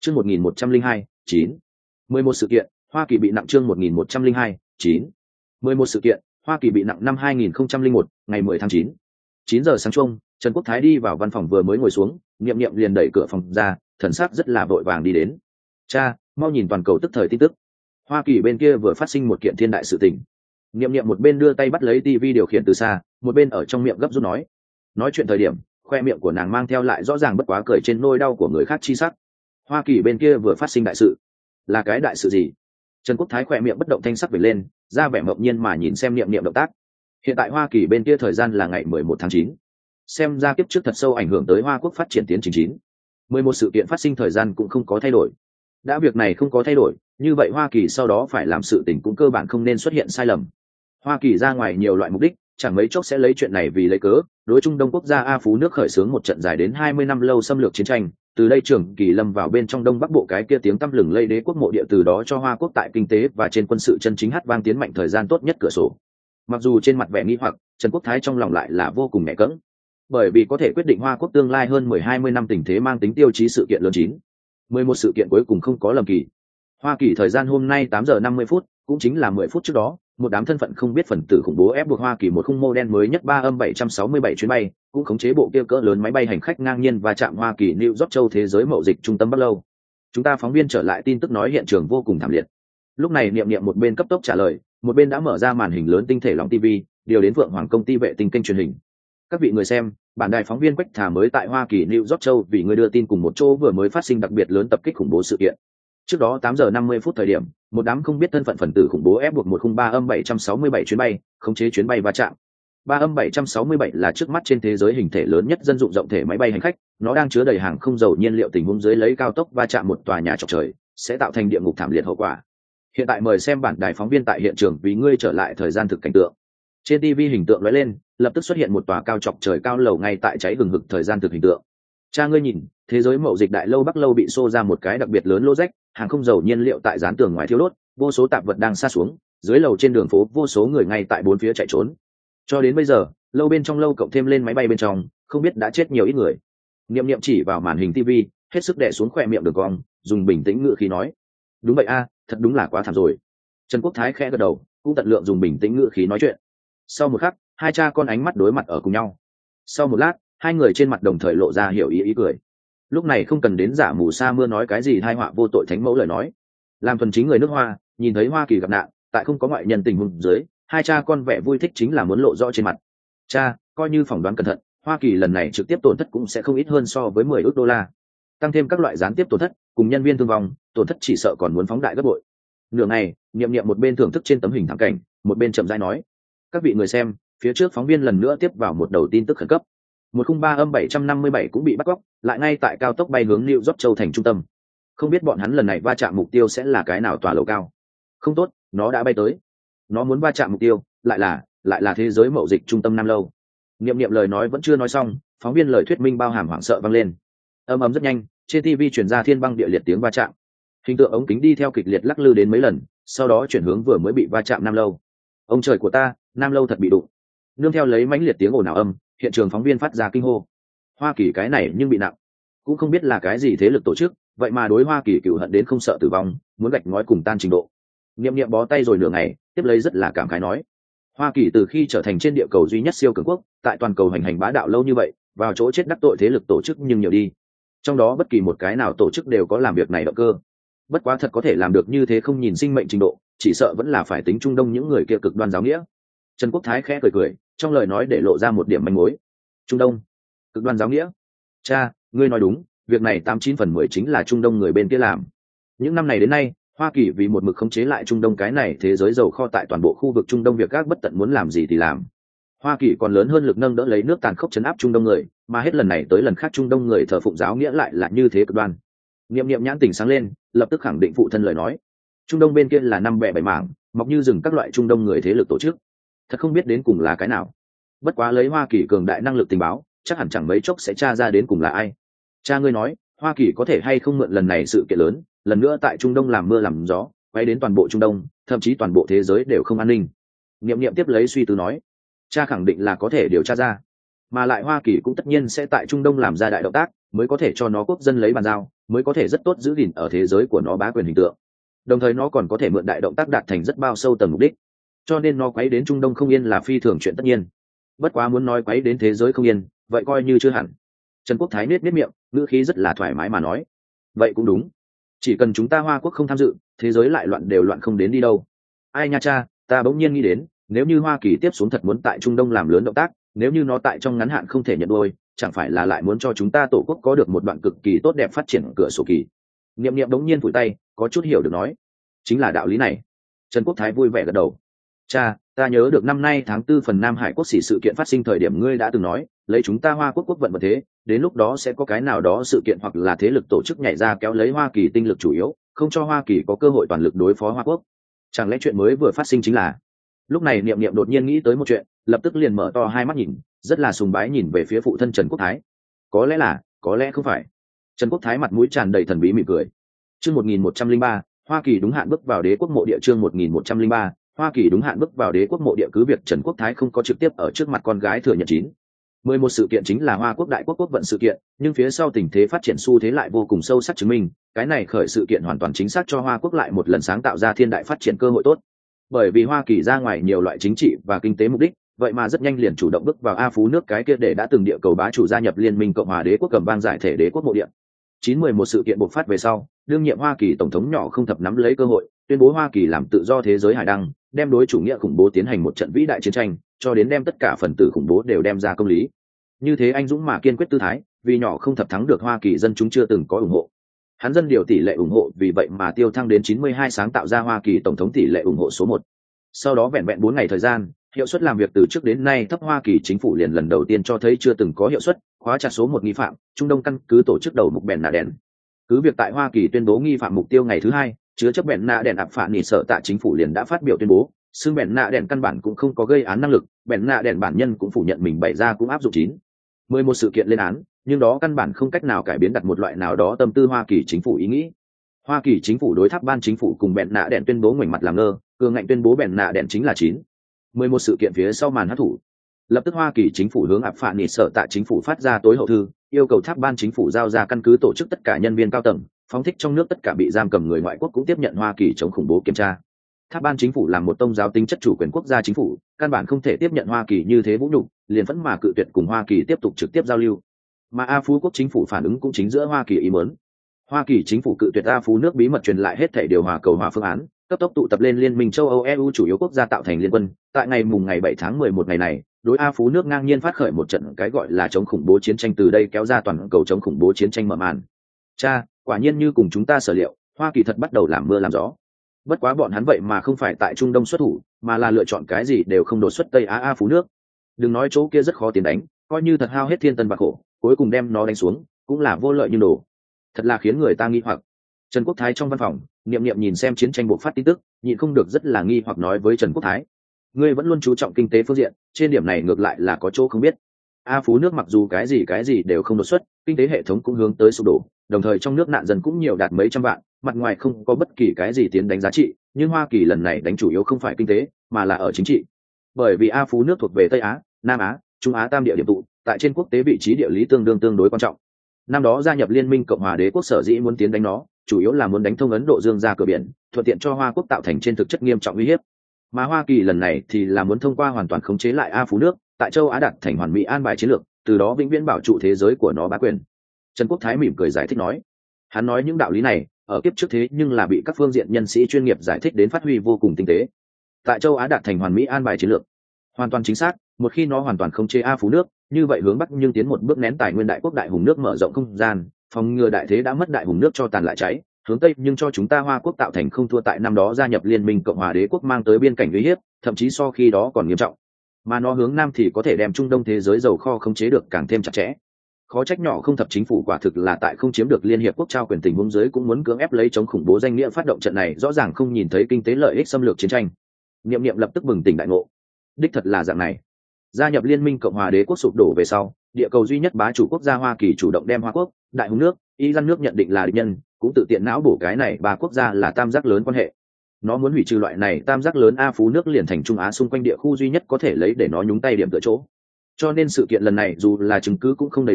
Chương 1102, 9. 11 sự kiện, Hoa Kỳ bị nặng. Chương 1102, 9. 11 sự kiện, Hoa Kỳ bị nặng. Năm 2001, ngày 10 tháng 9. 9 giờ sáng chung, Trần Quốc Thái đi vào văn phòng vừa mới ngồi xuống, Niệm Niệm liền đẩy cửa phòng ra, thần sắc rất là vội vàng đi đến. Cha, mau nhìn toàn cầu tức thời tin tức. Hoa Kỳ bên kia vừa phát sinh một kiện thiên đại sự tình. Niệm Niệm một bên đưa tay bắt lấy tivi điều khiển từ xa, một bên ở trong miệng gấp rút nói. Nói chuyện thời điểm, khoe miệng của nàng mang theo lại rõ ràng bất quá cười trên nỗi đau của người khác chi sắc. Hoa Kỳ bên kia vừa phát sinh đại sự. Là cái đại sự gì? Trần Quốc Thái khoe miệng bất động thanh sắc về lên, ra vẻ ngẫu nhiên mà nhìn xem Niệm Niệm động tác. Hiện tại Hoa Kỳ bên kia thời gian là ngày 11 tháng 9. Xem ra kiếp trước thật sâu ảnh hưởng tới Hoa Quốc phát triển tiến trình 9. 11 sự kiện phát sinh thời gian cũng không có thay đổi. Đã việc này không có thay đổi, như vậy Hoa Kỳ sau đó phải làm sự tình cũng cơ bản không nên xuất hiện sai lầm. Hoa Kỳ ra ngoài nhiều loại mục đích, chẳng mấy chốc sẽ lấy chuyện này vì lấy cớ, đối Trung Đông quốc gia A Phú nước khởi xướng một trận dài đến 20 năm lâu xâm lược chiến tranh, từ đây trường kỳ lâm vào bên trong Đông Bắc Bộ cái kia tiếng tăm lừng lây đế quốc mộ địa, từ đó cho Hoa Quốc tại kinh tế và trên quân sự chân chính hát vang tiến mạnh thời gian tốt nhất cửa sổ. Mặc dù trên mặt vẻ nghi hoặc, Trần Quốc Thái trong lòng lại là vô cùng nhẹ cẫng, bởi vì có thể quyết định Hoa Quốc tương lai hơn 10-20 năm tình thế mang tính tiêu chí sự kiện lớn 9. 11 sự kiện cuối cùng không có lầm kỳ. Hoa Kỳ thời gian hôm nay 8 giờ 50 phút, cũng chính là 10 phút trước đó, một đám thân phận không biết phần tử khủng bố ép buộc Hoa Kỳ một khung mô đen mới nhất 3-767 chuyến bay, cũng khống chế bộ kia cỡ lớn máy bay hành khách ngang nhiên và chạm Hoa Kỳ New York châu thế giới mậu dịch trung tâm Bắc Lâu. Chúng ta phóng viên trở lại tin tức nói hiện trường vô cùng thảm liệt. Lúc này Niệm Niệm một bên cấp tốc trả lời, một bên đã mở ra màn hình lớn tinh thể lỏng TV, điều đến Vượng Hoàng công ty vệ tinh kênh truyền hình. Các vị người xem, bản đài phóng viên Quách Thà mới tại Hoa Kỳ New York châu vì người đưa tin cùng một chỗ vừa mới phát sinh đặc biệt lớn tập kích khủng bố sự kiện. Trước đó 8 giờ 50 phút thời điểm, một đám không biết thân phận phần tử khủng bố ép buộc một khung 3-767 chuyến bay, khống chế chuyến bay va chạm. 3-767 là trước mắt trên thế giới hình thể lớn nhất dân dụng rộng thể máy bay hành khách, nó đang chứa đầy hàng không dầu nhiên liệu, tình huống dưới lấy cao tốc va chạm một tòa nhà chọc trời, sẽ tạo thành địa ngục thảm liệt hậu quả. Hiện tại mời xem bản đài phóng viên tại hiện trường vì ngươi trở lại thời gian thực cảnh tượng. Trên TV hình tượng lóe lên, lập tức xuất hiện một tòa cao chọc trời cao lầu ngay tại cháy hừng hực thời gian thực hình tượng. Cha ngươi nhìn, thế giới mậu dịch đại lâu Bắc Lâu bị xô ra một cái đặc biệt lớn lỗ rách, hàng không dầu nhiên liệu tại dán tường ngoài thiếu đốt, vô số tạp vật đang sa xuống, dưới lầu trên đường phố vô số người ngay tại bốn phía chạy trốn. Cho đến bây giờ, lâu bên trong lâu cộng thêm lên máy bay bên trong, không biết đã chết nhiều ít người. Niệm Niệm chỉ vào màn hình TV, hết sức đè xuống khóe miệng đường cong, dùng bình tĩnh ngữ khí nói: "Đúng vậy a, thật đúng là quá thảm rồi." Trần Quốc Thái khẽ gật đầu, cũng tận lượng dùng bình tĩnh ngữ khí nói chuyện. Sau một khắc, hai cha con ánh mắt đối mặt ở cùng nhau. Sau một lát, hai người trên mặt đồng thời lộ ra hiểu ý cười. Lúc này không cần đến giả mù sa mưa nói cái gì tai họa vô tội thánh mẫu lời nói. Làm thuần chính người nước Hoa, nhìn thấy Hoa Kỳ gặp nạn, tại không có ngoại nhân tình huống dưới, hai cha con vẻ vui thích chính là muốn lộ rõ trên mặt. Cha, coi như phỏng đoán cẩn thận, Hoa Kỳ lần này trực tiếp tổn thất cũng sẽ không ít hơn so với 10 ức đô la. Tăng thêm các loại gián tiếp tổn thất, cùng nhân viên thương vong, tổn thất chỉ sợ còn muốn phóng đại gấp bội. Nửa ngày, Niệm Niệm một bên thưởng thức trên tấm hình thắng cảnh, một bên chậm rãi nói: "Các vị người xem, phía trước phóng viên lần nữa tiếp vào một đầu tin tức khẩn cấp. Một khung 3-757 cũng bị bắt cóc, lại ngay tại cao tốc bay hướng New York châu thành trung tâm. Không biết bọn hắn lần này va chạm mục tiêu sẽ là cái nào tòa lầu cao. Không tốt, nó đã bay tới. Nó muốn va chạm mục tiêu, lại là thế giới mậu dịch trung tâm Nam Lâu." Niệm Niệm lời nói vẫn chưa nói xong, phóng viên lời thuyết minh bao hàm hoảng sợ vang lên. Ầm ầm rất nhanh, trên TV truyền ra thiên băng địa liệt tiếng va chạm. Hình tượng ống kính đi theo kịch liệt lắc lư đến mấy lần, sau đó chuyển hướng vừa mới bị va chạm Nam Lâu. Ông trời của ta, Nam Lâu thật bị đụng. Nương theo lấy mãnh liệt tiếng ồn ào âm, hiện trường phóng viên phát ra kinh hô. Hoa Kỳ cái này nhưng bị nặng, cũng không biết là cái gì thế lực tổ chức, vậy mà đối Hoa Kỳ cựu hận đến không sợ tử vong, muốn gạch ngói cùng tan trình độ. Niệm Niệm bó tay rồi nửa ngày, tiếp lấy rất là cảm khái nói: Hoa Kỳ từ khi trở thành trên địa cầu duy nhất siêu cường quốc, tại toàn cầu hành hành bá đạo lâu như vậy, vào chỗ chết đắc tội thế lực tổ chức nhưng nhiều đi. Trong đó bất kỳ một cái nào tổ chức đều có làm việc này động cơ. Bất quá thật có thể làm được như thế không nhìn sinh mệnh trình độ, chỉ sợ vẫn là phải tính Trung Đông những người kia cực đoan giáo nghĩa. Trần Quốc Thái khẽ cười, trong lời nói để lộ ra một điểm manh mối. Trung Đông, cực đoan giáo nghĩa. Cha, ngươi nói đúng, việc này 89/10 chính là Trung Đông người bên kia làm. Những năm này đến nay, Hoa Kỳ vì một mực khống chế lại Trung Đông cái này thế giới giàu kho tại toàn bộ khu vực Trung Đông, việc các bất tận muốn làm gì thì làm. Hoa Kỳ còn lớn hơn lực nâng đỡ lấy nước tàn khốc chấn áp Trung Đông người, mà hết lần này tới lần khác Trung Đông người thờ phụng giáo nghĩa lại là như thế cực đoan. Niệm Niệm nhãn tỉnh sáng lên, lập tức khẳng định phụ thân lời nói. Trung Đông bên kia là năm bè bảy mảng, mọc như rừng các loại Trung Đông người thế lực tổ chức. Thật không biết đến cùng là cái nào. Bất quá lấy Hoa Kỳ cường đại năng lực tình báo, chắc hẳn chẳng mấy chốc sẽ tra ra đến cùng là ai. Cha ngươi nói, Hoa Kỳ có thể hay không mượn lần này sự kiện lớn, lần nữa tại Trung Đông làm mưa làm gió, quay đến toàn bộ Trung Đông, thậm chí toàn bộ thế giới đều không an ninh. Niệm Niệm tiếp lấy suy tư nói, cha khẳng định là có thể điều tra ra, mà lại Hoa Kỳ cũng tất nhiên sẽ tại Trung Đông làm ra đại động tác, mới có thể cho nó quốc dân lấy bàn giao, mới có thể rất tốt giữ gìn ở thế giới của nó bá quyền hình tượng. Đồng thời nó còn có thể mượn đại động tác đạt thành rất bao sâu tầng mục đích, cho nên nó quấy đến Trung Đông không yên là phi thường chuyện tất nhiên. Bất quá muốn nói quấy đến thế giới không yên, vậy coi như chưa hẳn. Trần Quốc Thái nết miệng, ngữ khí rất là thoải mái mà nói, vậy cũng đúng, chỉ cần chúng ta Hoa Quốc không tham dự, thế giới lại loạn đều loạn không đến đi đâu. Ai nha cha, ta bỗng nhiên nghĩ đến, nếu như Hoa Kỳ tiếp xuống thật muốn tại Trung Đông làm lớn động tác, nếu như nó tại trong ngắn hạn không thể nhận đôi, chẳng phải là lại muốn cho chúng ta tổ quốc có được một đoạn cực kỳ tốt đẹp phát triển cửa sổ kỳ. Niệm Niệm đống nhiên phủi tay, có chút hiểu được nói, chính là đạo lý này. Trần Quốc Thái vui vẻ gật đầu. Cha, ta nhớ được năm nay tháng 4 phần Nam Hải quốc sĩ sự kiện phát sinh thời điểm ngươi đã từng nói, lấy chúng ta Hoa Quốc quốc vận vận thế, đến lúc đó sẽ có cái nào đó sự kiện hoặc là thế lực tổ chức nhảy ra kéo lấy Hoa Kỳ tinh lực chủ yếu, không cho Hoa Kỳ có cơ hội toàn lực đối phó Hoa Quốc. Chẳng lẽ chuyện mới vừa phát sinh chính là? Lúc này Niệm Niệm đột nhiên nghĩ tới một chuyện, lập tức liền mở to hai mắt nhìn, rất là sùng bái nhìn về phía phụ thân Trần Quốc Thái. Có lẽ là, có lẽ không phải. Trần Quốc Thái mặt mũi tràn đầy thần bí mỉm cười. Chương 1103, Hoa Kỳ đúng hạn bước vào đế quốc mộ địa. Chương 1103, Hoa Kỳ đúng hạn bước vào đế quốc mộ địa. Cứ việc Trần Quốc Thái không có trực tiếp ở trước mặt con gái thừa nhận 11 sự kiện chính là Hoa Quốc đại quốc quốc vận sự kiện, nhưng phía sau tình thế phát triển xu thế lại vô cùng sâu sắc chứng minh, cái này khởi sự kiện hoàn toàn chính xác cho Hoa Quốc lại một lần sáng tạo ra thiên đại phát triển cơ hội tốt. Bởi vì Hoa Kỳ ra ngoài nhiều loại chính trị và kinh tế mục đích, vậy mà rất nhanh liền chủ động bước vào A Phú nước cái kia để đã từng địa cầu bá chủ gia nhập Liên minh Cộng hòa đế quốc cầm bang giải thể đế quốc mộ địa. 11 sự kiện bộc phát về sau, đương nhiệm Hoa Kỳ tổng thống nhỏ không thập nắm lấy cơ hội, tuyên bố Hoa Kỳ làm tự do thế giới hải đăng, đem đối chủ nghĩa khủng bố tiến hành một trận vĩ đại chiến tranh, cho đến đem tất cả phần tử khủng bố đều đem ra công lý. Như thế anh dũng mà kiên quyết tư thái, vì nhỏ không thập thắng được Hoa Kỳ dân chúng chưa từng có ủng hộ. Hắn dân điều tỷ lệ ủng hộ vì vậy mà tiêu thăng đến 92, sáng tạo ra Hoa Kỳ tổng thống tỷ lệ ủng hộ số 1. Sau đó vẹn vẹn 4 ngày thời gian, hiệu suất làm việc từ trước đến nay thấp Hoa Kỳ chính phủ liền lần đầu tiên cho thấy chưa từng có hiệu suất, khóa chặt số 1 nghi phạm, Trung Đông căn cứ tổ chức đầu mục bèn nạ đèn. Cứ việc tại Hoa Kỳ tuyên bố nghi phạm mục tiêu ngày thứ 2, chứa chấp bèn nạ đèn ạp phản nỉ sợ tại chính phủ liền đã phát biểu tuyên bố, xưng bèn nạ đèn căn bản cũng không có gây án năng lực, bèn nạ đèn bản nhân cũng phủ nhận mình bày ra cũng áp dụng 11 sự kiện lên án, nhưng đó căn bản không cách nào cải biến đặt một loại nào đó tâm tư Hoa Kỳ chính phủ ý nghĩ. Hoa Kỳ chính phủ đối tháp ban chính phủ cùng bèn nạ đèn tuyên bố ngoảnh mặt làm ngơ, cường ngạnh tuyên bố bèn nạ đèn chính là 11 sự kiện phía sau màn hắc thủ. Lập tức Hoa Kỳ chính phủ hướng ạp phản nỉ sợ tại chính phủ phát ra tối hậu thư, yêu cầu tháp ban chính phủ giao ra căn cứ tổ chức tất cả nhân viên cao tầng, phóng thích trong nước tất cả bị giam cầm người ngoại quốc cũng tiếp nhận Hoa Kỳ chống khủng bố kiểm tra. Tháp ban chính phủ làm một tôn giáo tính chất chủ quyền quốc gia chính phủ, căn bản không thể tiếp nhận Hoa Kỳ như thế vũ nhục, liền vẫn mà cự tuyệt cùng Hoa Kỳ tiếp tục trực tiếp giao lưu. Mà A Phú quốc chính phủ phản ứng cũng chính giữa Hoa Kỳ ý muốn. Hoa Kỳ chính phủ cự tuyệt A Phú nước bí mật truyền lại hết thảy điều hòa cầu hòa phương án, cấp tốc tụ tập lên Liên minh châu Âu EU chủ yếu quốc gia tạo thành liên quân, tại ngày 7 tháng 11 ngày này, đối A Phú nước ngang nhiên phát khởi một trận cái gọi là chống khủng bố chiến tranh, từ đây kéo ra toàn cầu chống khủng bố chiến tranh mở màn. Cha, quả nhiên như cùng chúng ta sở liệu, Hoa Kỳ thật bắt đầu làm mưa làm gió. Bất quá bọn hắn vậy mà không phải tại Trung Đông xuất thủ, mà là lựa chọn cái gì đều không đột xuất Tây Á A Phú nước. Đừng nói chỗ kia rất khó tiến đánh, coi như thật hao hết thiên tân bạc khổ, cuối cùng đem nó đánh xuống, cũng là vô lợi như đồ. Thật là khiến người ta nghi hoặc. Trần Quốc Thái trong văn phòng, Niệm Niệm nhìn xem chiến tranh bộc phát tin tức, nhịn không được rất là nghi hoặc nói với Trần Quốc Thái: ngươi vẫn luôn chú trọng kinh tế phương diện, trên điểm này ngược lại là có chỗ không biết. A Phú nước mặc dù cái gì đều không đột xuất, kinh tế hệ thống cũng hướng tới sụp đổ, đồng thời trong nước nạn dân cũng nhiều đạt mấy trăm vạn, mặt ngoài không có bất kỳ cái gì tiến đánh giá trị, nhưng Hoa Kỳ lần này đánh chủ yếu không phải kinh tế, mà là ở chính trị. Bởi vì A Phú nước thuộc về Tây Á, Nam Á, Trung Á tam địa điểm tụ, tại trên quốc tế vị trí địa lý tương đối quan trọng. Năm đó gia nhập Liên minh Cộng hòa đế quốc sở dĩ muốn tiến đánh nó, chủ yếu là muốn đánh thông Ấn Độ Dương ra cửa biển, thuận tiện cho Hoa quốc tạo thành trên thực chất nghiêm trọng uy hiếp. Mà Hoa Kỳ lần này thì là muốn thông qua hoàn toàn khống chế lại A Phú nước, tại châu Á đạt thành hoàn mỹ an bài chiến lược, từ đó vĩnh viễn bảo trụ thế giới của nó bá quyền. Trần Quốc Thái mỉm cười giải thích nói, hắn nói những đạo lý này ở kiếp trước thế nhưng là bị các phương diện nhân sĩ chuyên nghiệp giải thích đến phát huy vô cùng tinh tế. Tại châu Á đạt thành hoàn mỹ an bài chiến lược, hoàn toàn chính xác, một khi nó hoàn toàn khống chế A Phú nước, như vậy hướng bắc nhưng tiến một bước nén tài nguyên đại quốc đại hùng nước mở rộng không gian, phòng ngừa đại thế đã mất đại hùng nước cho tàn lại cháy, hướng tây nhưng cho chúng ta Hoa quốc tạo thành không thua tại năm đó gia nhập Liên minh Cộng hòa đế quốc mang tới biên cảnh uy hiếp, thậm chí so khi đó còn nghiêm trọng. Mà nó hướng nam thì có thể đem Trung Đông thế giới dầu kho khống chế được càng thêm chặt chẽ. Khó trách nhỏ không thập chính phủ quả thực là tại không chiếm được Liên hiệp quốc trao quyền tình huống dưới cũng muốn cưỡng ép lấy chống khủng bố danh nghĩa phát động trận này, rõ ràng không nhìn thấy kinh tế lợi ích xâm lược chiến tranh. Niệm Niệm lập tức bừng tỉnh đại ngộ. Đích thật là dạng này. Gia nhập Liên minh Cộng hòa đế quốc sụp đổ về sau, địa cầu duy nhất bá chủ quốc gia Hoa Kỳ chủ động đem Hoa quốc, đại hùng nước, Iran nước nhận định là địch nhân, cũng tự tiện não bổ cái này ba quốc gia là tam giác lớn quan hệ. Nó muốn hủy trừ loại này tam giác lớn, A Phú nước liền thành Trung Á xung quanh địa khu duy nhất có thể lấy để nó nhúng tay điểm tựa chỗ. Cho nên sự kiện lần này dù là chứng cứ cũng không đầy đủ,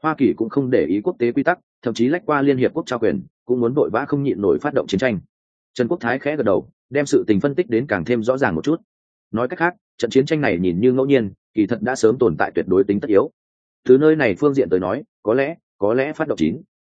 Hoa Kỳ cũng không để ý quốc tế quy tắc, thậm chí lách qua liên hiệp quốc trao quyền, cũng muốn vội vã không nhịn nổi phát động chiến tranh. Trần Quốc Thái khẽ gật đầu, đem sự tình phân tích đến càng thêm rõ ràng một chút. Nói cách khác, trận chiến tranh này nhìn như ngẫu nhiên, kỳ thật đã sớm tồn tại tuyệt đối tính tất yếu. Từ nơi này phương diện tới nói, có lẽ phát động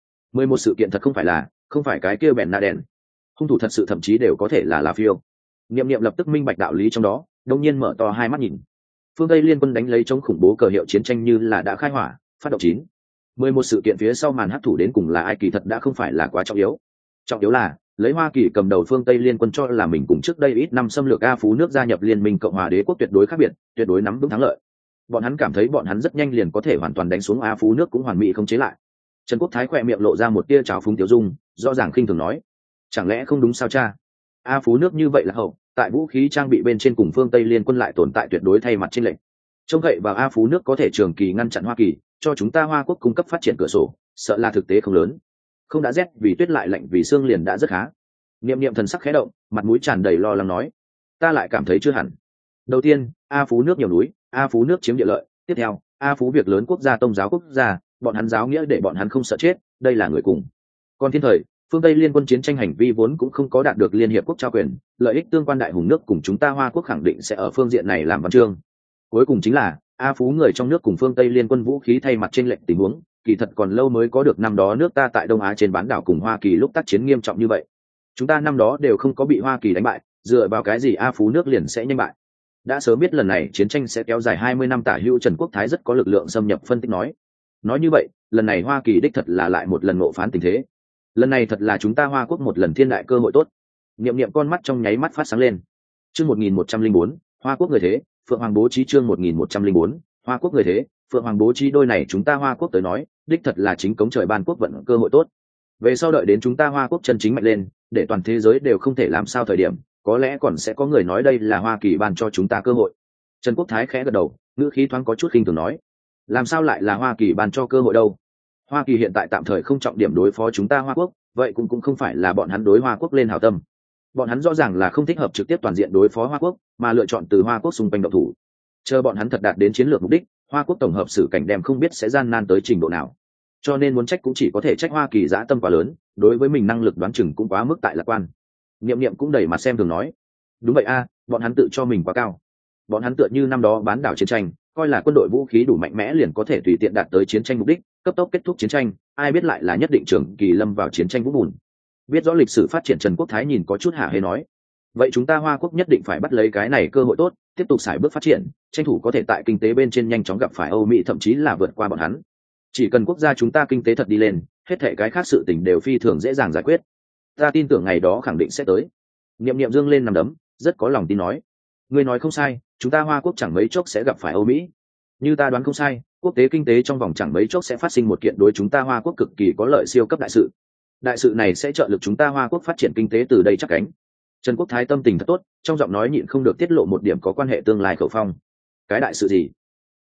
11 sự kiện thật không phải cái kia bèn na đèn. Hung thủ thật sự thậm chí đều có thể là phiêu. Niệm Niệm lập tức minh bạch đạo lý trong đó, đông nhiên mở to hai mắt nhìn. Phương Tây liên quân đánh lấy chống khủng bố cờ hiệu chiến tranh như là đã khai hỏa, phát động 11 sự kiện phía sau màn hắc thủ đến cùng là ai kỳ thật đã không phải là quá trọng yếu. Trọng yếu là lấy Hoa Kỳ cầm đầu phương Tây liên quân cho là mình cùng trước đây ít năm xâm lược A Phú nước gia nhập Liên minh Cộng hòa Đế quốc tuyệt đối khác biệt, tuyệt đối nắm vững thắng lợi. Bọn hắn cảm thấy bọn hắn rất nhanh liền có thể hoàn toàn đánh xuống A Phú nước cũng hoàn mỹ không chế lại. Trần Quốc Thái khỏe miệng lộ ra một tia trào phúng tiêu dung, rõ ràng khinh thường nói: chẳng lẽ không đúng sao cha? A Phú nước như vậy là hậu, tại vũ khí trang bị bên trên cùng phương Tây liên quân lại tồn tại tuyệt đối thay mặt trên lệnh. Trông cậy vào A Phú nước có thể trường kỳ ngăn chặn Hoa Kỳ, cho chúng ta Hoa quốc cung cấp phát triển cửa sổ, sợ là thực tế không lớn. Không đã rét vì tuyết lại lạnh vì xương liền đã rất khá. Niệm Niệm thần sắc khẽ động, mặt mũi tràn đầy lo lắng nói: ta lại cảm thấy chưa hẳn. Đầu tiên, A Phú nước nhiều núi, A Phú nước chiếm địa lợi. Tiếp theo, A Phú việc lớn quốc gia tôn giáo quốc gia, bọn hắn giáo nghĩa để bọn hắn không sợ chết, đây là người cùng. Còn thiên thời, phương Tây liên quân chiến tranh hành vi vốn cũng không có đạt được liên hiệp quốc trao quyền, lợi ích tương quan đại hùng nước cùng chúng ta Hoa quốc khẳng định sẽ ở phương diện này làm văn chương. Cuối cùng chính là A Phú người trong nước cùng phương Tây liên quân vũ khí thay mặt trên lệnh tình huống, kỳ thật còn lâu mới có được năm đó nước ta tại Đông Á trên bán đảo cùng Hoa Kỳ lúc tác chiến nghiêm trọng như vậy. Chúng ta năm đó đều không có bị Hoa Kỳ đánh bại, dựa vào cái gì A Phú nước liền sẽ nhanh bại? Đã sớm biết lần này chiến tranh sẽ kéo dài 20 năm tả hữu, Trần Quốc Thái rất có lực lượng xâm nhập phân tích nói như vậy, lần này Hoa Kỳ đích thật là lại một lần nộ phán tình thế. Lần này thật là chúng ta Hoa quốc một lần thiên đại cơ hội tốt. Niệm Niệm con mắt trong nháy mắt phát sáng lên. Chương 1104, Hoa quốc người thế, Phượng Hoàng bố trí. Chương 1104, Hoa quốc người thế, Phượng Hoàng bố trí. Đôi này chúng ta Hoa quốc tới nói, đích thật là chính cống trời ban quốc vận cơ hội tốt. Về sau đợi đến chúng ta Hoa quốc chân chính mạnh lên, để toàn thế giới đều không thể làm sao thời điểm, có lẽ còn sẽ có người nói đây là Hoa Kỳ ban cho chúng ta cơ hội. Trần Quốc Thái khẽ gật đầu, ngữ khí thoáng có chút khinh thường nói: làm sao lại là Hoa Kỳ ban cho cơ hội đâu? Hoa Kỳ hiện tại tạm thời không trọng điểm đối phó chúng ta Hoa quốc, vậy cũng không phải là bọn hắn đối Hoa quốc lên hảo tâm. Bọn hắn rõ ràng là không thích hợp trực tiếp toàn diện đối phó Hoa quốc, mà lựa chọn từ Hoa quốc xung quanh động thủ. Chờ bọn hắn thật đạt đến chiến lược mục đích, Hoa quốc tổng hợp sử cảnh đem không biết sẽ gian nan tới trình độ nào. Cho nên muốn trách cũng chỉ có thể trách Hoa Kỳ dã tâm quá lớn, đối với mình năng lực đoán chừng cũng quá mức tại lạc quan. Niệm Niệm cũng đầy mặt xem thường nói: đúng vậy a, bọn hắn tự cho mình quá cao. Bọn hắn tựa như năm đó bán đảo chiến tranh, coi là quân đội vũ khí đủ mạnh mẽ liền có thể tùy tiện đạt tới chiến tranh mục đích, cấp tốc kết thúc chiến tranh, ai biết lại là nhất định trường kỳ lâm vào chiến tranh vũng bùn. Biết rõ lịch sử phát triển, Trần Quốc Thái nhìn có chút hả hê nói: vậy chúng ta Hoa quốc nhất định phải bắt lấy cái này cơ hội tốt, tiếp tục xài bước phát triển, tranh thủ có thể tại kinh tế bên trên nhanh chóng gặp phải Âu Mỹ, thậm chí là vượt qua bọn hắn. Chỉ cần quốc gia chúng ta kinh tế thật đi lên, hết thảy cái khác sự tình đều phi thường dễ dàng giải quyết. Ta tin tưởng ngày đó khẳng định sẽ tới. Niệm Niệm dương lên nằm đấm, rất có lòng tin nói: ngươi nói không sai, chúng ta Hoa quốc chẳng mấy chốc sẽ gặp phải Âu Mỹ. Như ta đoán không sai, quốc tế kinh tế trong vòng chẳng mấy chốc sẽ phát sinh một kiện đối chúng ta Hoa quốc cực kỳ có lợi siêu cấp đại sự. Đại sự này sẽ trợ lực chúng ta Hoa quốc phát triển kinh tế từ đây chắc cánh. Trần Quốc Thái tâm tình thật tốt, trong giọng nói nhịn không được tiết lộ một điểm có quan hệ tương lai khẩu phong. Cái đại sự gì?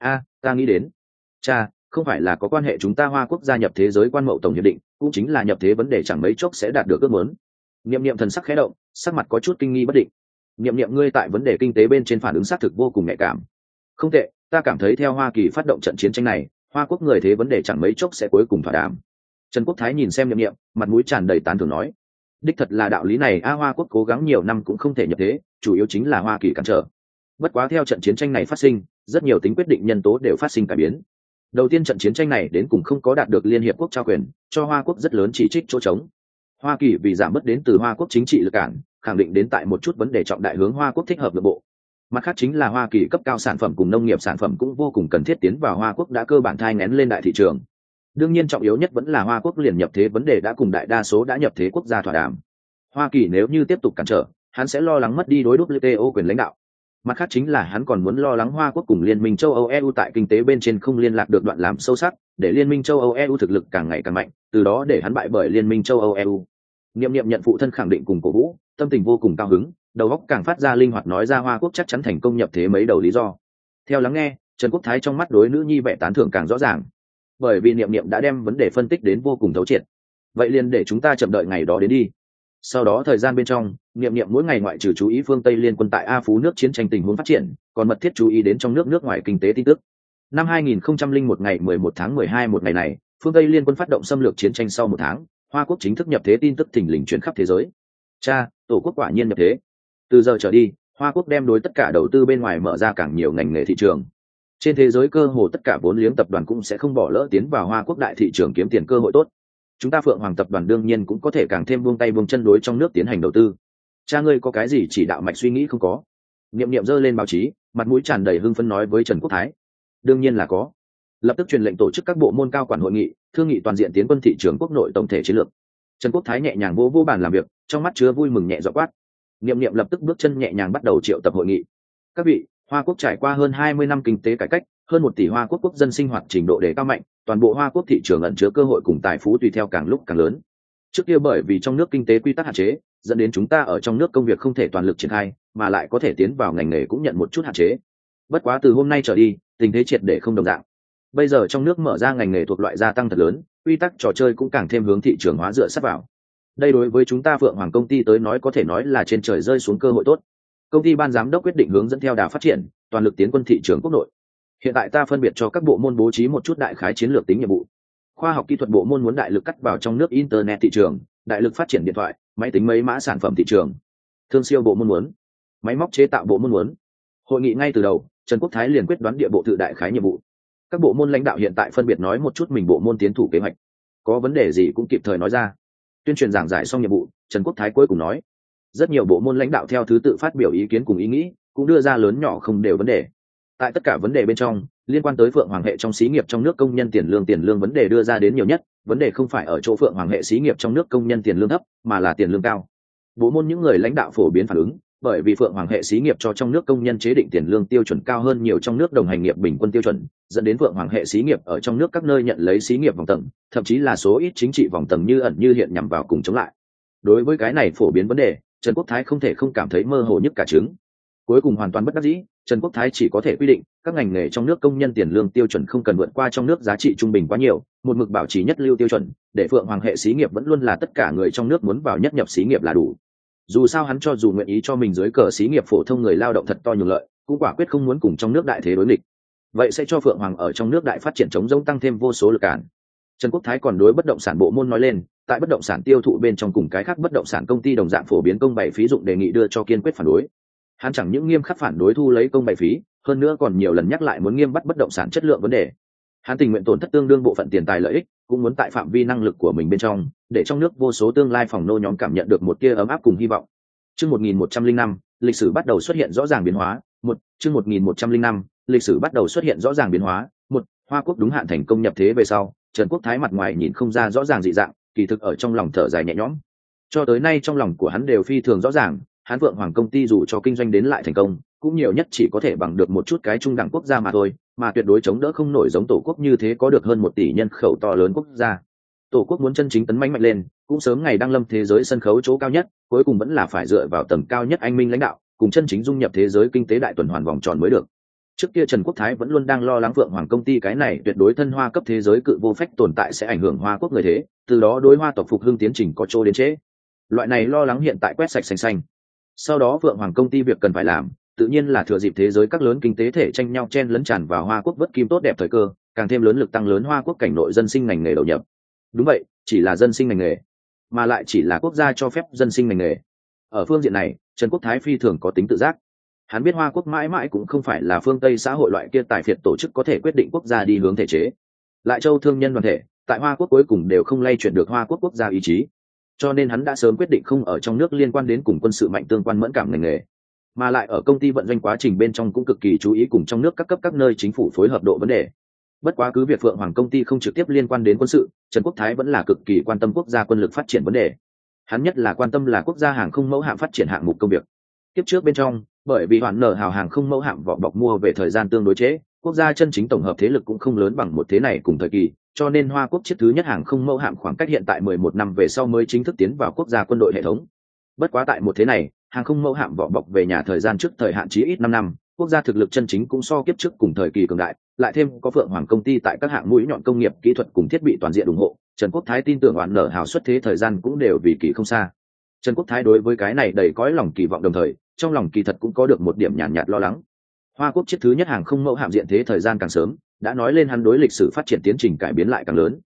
Ta nghĩ đến. Cha, không phải là có quan hệ chúng ta Hoa quốc gia nhập thế giới quan mậu tổng hiệp định, cũng chính là nhập thế vấn đề chẳng mấy chốc sẽ đạt được ước muốn. Niệm Niệm thần sắc khẽ động, sắc mặt có chút kinh nghi bất định. Niệm Niệm, ngươi tại vấn đề kinh tế bên trên phản ứng xác thực vô cùng nhạy cảm. Không tệ, ta cảm thấy theo Hoa Kỳ phát động trận chiến tranh này, Hoa quốc người thế vấn đề chẳng mấy chốc sẽ cuối cùng thỏa đàm. Trần Quốc Thái nhìn xem Niệm Niệm, mặt mũi tràn đầy tán thưởng nói: đích thật là đạo lý này, Hoa quốc cố gắng nhiều năm cũng không thể nhập thế, chủ yếu chính là Hoa Kỳ cản trở. Bất quá theo trận chiến tranh này phát sinh, rất nhiều tính quyết định nhân tố đều phát sinh cải biến. Đầu tiên, trận chiến tranh này đến cùng không có đạt được liên hiệp quốc trao quyền, cho Hoa quốc rất lớn chỉ trích chỗ trống. Hoa Kỳ vì giảm bớt đến từ Hoa quốc chính trị lực cản, khẳng định đến tại một chút vấn đề trọng đại hướng Hoa quốc thích hợp nội bộ. Mặt khác chính là Hoa Kỳ cấp cao sản phẩm cùng nông nghiệp sản phẩm cũng vô cùng cần thiết tiến vào Hoa quốc đã cơ bản thai nghén lên đại thị trường. Đương nhiên trọng yếu nhất vẫn là Hoa quốc liền nhập thế vấn đề đã cùng đại đa số đã nhập thế quốc gia thỏa đàm. Hoa Kỳ nếu như tiếp tục cản trở, hắn sẽ lo lắng mất đi đối WTO quyền lãnh đạo. Mặt khác chính là hắn còn muốn lo lắng Hoa quốc cùng Liên minh châu Âu EU tại kinh tế bên trên không liên lạc được, đoạn làm sâu sắc, để Liên minh châu Âu EU thực lực càng ngày càng mạnh, từ đó để hắn bại bởi Liên minh châu Âu EU. Niệm Niệm nhận phụ thân khẳng định cùng cổ vũ, tâm tình vô cùng cao hứng, đầu óc càng phát ra linh hoạt, nói ra Hoa quốc chắc chắn thành công nhập thế mấy đầu lý do. Theo lắng nghe, Trần Quốc Thái trong mắt đối nữ nhi vẻ tán thưởng càng rõ ràng, bởi vì Niệm Niệm đã đem vấn đề phân tích đến vô cùng thấu triệt. Vậy liền để chúng ta chậm đợi ngày đó đến đi. Sau đó thời gian bên trong, Niệm Niệm mỗi ngày ngoại trừ chú ý phương Tây liên quân tại A Phú nước chiến tranh tình huống phát triển, còn mật thiết chú ý đến trong nước ngoài kinh tế tin tức. Năm 2001 ngày 11 tháng 12 một ngày này, Phương Tây liên quân phát động xâm lược chiến tranh sau 1 tháng, Hoa Quốc chính thức nhập thế tin tức thình lình truyền khắp thế giới. Cha, tổ quốc quả nhiên nhập thế. Từ giờ trở đi, Hoa Quốc đem đối tất cả đầu tư bên ngoài mở ra càng nhiều ngành nghề thị trường. Trên thế giới cơ hồ tất cả vốn liếng tập đoàn cũng sẽ không bỏ lỡ tiến vào Hoa Quốc đại thị trường kiếm tiền cơ hội tốt. Chúng ta Phượng Hoàng tập đoàn đương nhiên cũng có thể càng thêm buông tay buông chân đối trong nước tiến hành đầu tư. Cha ngươi có cái gì chỉ đạo mạch suy nghĩ không có? Niệm Niệm giơ lên báo chí, mặt mũi tràn đầy hưng phấn nói với Trần Quốc Thái. Đương nhiên là có. Lập tức truyền lệnh tổ chức các bộ môn cao quản hội nghị, thương nghị toàn diện tiến quân thị trường quốc nội tổng thể chiến lược. Trần Quốc Thái nhẹ nhàng vỗ vỗ bàn làm việc, trong mắt chứa vui mừng nhẹ giọng quát. Niệm Niệm lập tức bước chân nhẹ nhàng bắt đầu triệu tập hội nghị. Các vị, Hoa Quốc trải qua hơn 20 năm kinh tế cải cách, hơn 1 tỷ Hoa Quốc quốc dân sinh hoạt trình độ đề cao mạnh, toàn bộ Hoa Quốc thị trường ẩn chứa cơ hội cùng tài phú tùy theo càng lúc càng lớn. Trước kia bởi vì trong nước kinh tế quy tắc hạn chế, dẫn đến chúng ta ở trong nước công việc không thể toàn lực triển khai, mà lại có thể tiến vào ngành nghề cũng nhận một chút hạn chế. Bất quá từ hôm nay trở đi, tình thế triệt để không đồng dạng. Bây giờ trong nước mở ra ngành nghề thuộc loại gia tăng thật lớn, quy tắc trò chơi cũng càng thêm hướng thị trường hóa dựa sát vào. Đây đối với chúng ta Phượng Hoàng công ty tới nói có thể nói là trên trời rơi xuống cơ hội tốt. Công ty ban giám đốc quyết định hướng dẫn theo đà phát triển, toàn lực tiến quân thị trường quốc nội. Hiện tại ta phân biệt cho các bộ môn bố trí một chút đại khái chiến lược tính nhiệm vụ. Khoa học kỹ thuật bộ môn muốn đại lực cắt vào trong nước internet thị trường, đại lực phát triển điện thoại, máy tính mấy mã sản phẩm thị trường. Thương siêu bộ môn muốn, máy móc chế tạo bộ môn muốn. Hội nghị ngay từ đầu, Trần Quốc Thái liền quyết đoán địa bộ tự đại khái nhiệm vụ. Các bộ môn lãnh đạo hiện tại phân biệt nói một chút mình bộ môn tiến thủ kế hoạch, có vấn đề gì cũng kịp thời nói ra. Tuyên truyền giảng giải xong nhiệm vụ, Trần Quốc Thái cuối cùng nói, rất nhiều bộ môn lãnh đạo theo thứ tự phát biểu ý kiến cùng ý nghĩ, cũng đưa ra lớn nhỏ không đều vấn đề. Tại tất cả vấn đề bên trong, liên quan tới Phượng Hoàng hệ trong xí nghiệp trong nước công nhân tiền lương vấn đề đưa ra đến nhiều nhất. Vấn đề không phải ở chỗ Phượng Hoàng hệ xí nghiệp trong nước công nhân tiền lương thấp, mà là tiền lương cao. Bộ môn những người lãnh đạo phổ biến phản ứng, bởi vì Phượng Hoàng hệ xí nghiệp cho trong nước công nhân chế định tiền lương tiêu chuẩn cao hơn nhiều trong nước đồng hành nghiệp bình quân tiêu chuẩn, dẫn đến Phượng Hoàng hệ xí nghiệp ở trong nước các nơi nhận lấy xí nghiệp vòng tầng, thậm chí là số ít chính trị vòng tầng như ẩn như hiện nhằm vào cùng chống lại. Đối với cái này phổ biến vấn đề, Trần Quốc Thái không thể không cảm thấy mơ hồ nhất cả trứng. Cuối cùng hoàn toàn bất đắc dĩ, Trần Quốc Thái chỉ có thể quy định các ngành nghề trong nước công nhân tiền lương tiêu chuẩn không cần vượt qua trong nước giá trị trung bình quá nhiều, một mực bảo trì nhất lưu tiêu chuẩn, để Phượng Hoàng hệ xí nghiệp vẫn luôn là tất cả người trong nước muốn vào nhất nhập xí nghiệp là đủ. Dù sao hắn cho dù nguyện ý cho mình dưới cờ xí nghiệp phổ thông người lao động thật to nhường lợi, cũng quả quyết không muốn cùng trong nước đại thế đối nghịch. Vậy sẽ cho Phượng Hoàng ở trong nước đại phát triển chống rỗng tăng thêm vô số lực cản. Trần Quốc Thái còn đối bất động sản bộ môn nói lên, tại bất động sản tiêu thụ bên trong cùng cái khác bất động sản công ty đồng dạng phổ biến công bày phí dụng đề nghị đưa cho kiên quyết phản đối. Hắn chẳng những nghiêm khắc phản đối thu lấy công bày phí, hơn nữa còn nhiều lần nhắc lại muốn nghiêm bắt bất động sản chất lượng vấn đề. Hắn tình nguyện tổn thất tương đương bộ phận tiền tài lợi ích, cũng muốn tại phạm vi năng lực của mình bên trong, để trong nước vô số tương lai phòng nô nhóm cảm nhận được một tia ấm áp cùng hy vọng. Chương 1105, lịch sử bắt đầu xuất hiện rõ ràng biến hóa. Chương 1105, lịch sử bắt đầu xuất hiện rõ ràng biến hóa. Hoa Quốc đúng hạn thành công nhập thế về sau, Trần Quốc Thái mặt ngoài nhìn không ra rõ ràng dị dạng, kỳ thực ở trong lòng thở dài nhẹ nhõm. Cho tới nay trong lòng của hắn đều phi thường rõ ràng, hắn Phượng Hoàng công ty dù cho kinh doanh đến lại thành công, cũng nhiều nhất chỉ có thể bằng được một chút cái trung đẳng quốc gia mà thôi, mà tuyệt đối chống đỡ không nổi giống tổ quốc như thế có được hơn 1 tỷ nhân khẩu to lớn quốc gia. Tổ quốc muốn chân chính tấn mãnh mạnh lên, cũng sớm ngày đăng lâm thế giới sân khấu chỗ cao nhất, cuối cùng vẫn là phải dựa vào tầng cao nhất anh minh lãnh đạo, cùng chân chính dung nhập thế giới kinh tế đại tuần hoàn vòng tròn mới được. Trước kia Trần Quốc Thái vẫn luôn đang lo lắng Phượng Hoàng công ty cái này tuyệt đối thân hoa cấp thế giới cự vô phách tồn tại sẽ ảnh hưởng Hoa Quốc người thế, từ đó đối Hoa tộc phục hưng tiến trình có chỗ đến trễ. Loại này lo lắng hiện tại quét sạch xanh xanh. Sau đó Phượng Hoàng công ty việc cần phải làm, tự nhiên là thừa dịp thế giới các lớn kinh tế thể tranh nhau chen lấn tràn vào Hoa Quốc vớt kim tốt đẹp thời cơ, càng thêm lớn lực tăng lớn Hoa Quốc cảnh nội dân sinh ngành nghề đầu nhập. Đúng vậy, chỉ là dân sinh ngành nghề, mà lại chỉ là quốc gia cho phép dân sinh ngành nghề. Ở phương diện này, Trần Quốc Thái phi thường có tính tự giác. Hắn biết Hoa Quốc mãi mãi cũng không phải là phương Tây xã hội loại kia tài phiệt tổ chức có thể quyết định quốc gia đi hướng thể chế. Lại châu thương nhân đoàn thể, tại Hoa Quốc cuối cùng đều không lay chuyển được Hoa Quốc quốc gia ý chí. Cho nên hắn đã sớm quyết định không ở trong nước liên quan đến cùng quân sự mạnh tương quan mẫn cảm ngành nghề, mà lại ở công ty vận doanh quá trình bên trong cũng cực kỳ chú ý cùng trong nước các cấp các nơi chính phủ phối hợp độ vấn đề. Bất quá cứ việc Phượng Hoàng công ty không trực tiếp liên quan đến quân sự, Trần Quốc Thái vẫn là cực kỳ quan tâm quốc gia quân lực phát triển vấn đề. Hắn nhất là quan tâm là quốc gia hàng không mẫu hạm phát triển hạng mục công việc. Tiếp trước bên trong, bởi vì Hoạn Nở hào hàng không mẫu hạm vỏ bọc mua về thời gian tương đối trễ, quốc gia chân chính tổng hợp thế lực cũng không lớn bằng một thế này cùng thời kỳ, cho nên Hoa Quốc chiếc thứ nhất hàng không mẫu hạm khoảng cách hiện tại 11 năm về sau mới chính thức tiến vào quốc gia quân đội hệ thống. Bất quá tại một thế này, hàng không mẫu hạm vỏ bọc về nhà thời gian trước thời hạn chí ít 5 năm, quốc gia thực lực chân chính cũng so kiếp trước cùng thời kỳ cường đại, lại thêm có Phượng Hoàng công ty tại các hạng mũi nhọn công nghiệp kỹ thuật cùng thiết bị toàn diện ủng hộ, Trần Quốc Thái tin tưởng Hoạn Nở hào xuất thế thời gian cũng đều vì kỳ không xa. Trần Quốc Thái đối với cái này đầy cõi lòng kỳ vọng, đồng thời trong lòng kỳ thật cũng có được một điểm nhàn nhạt lo lắng. Hoa Quốc chiếc thứ nhất hàng không mẫu hạm diện thế thời gian càng sớm, đã nói lên hắn đối lịch sử phát triển tiến trình cải biến lại càng lớn.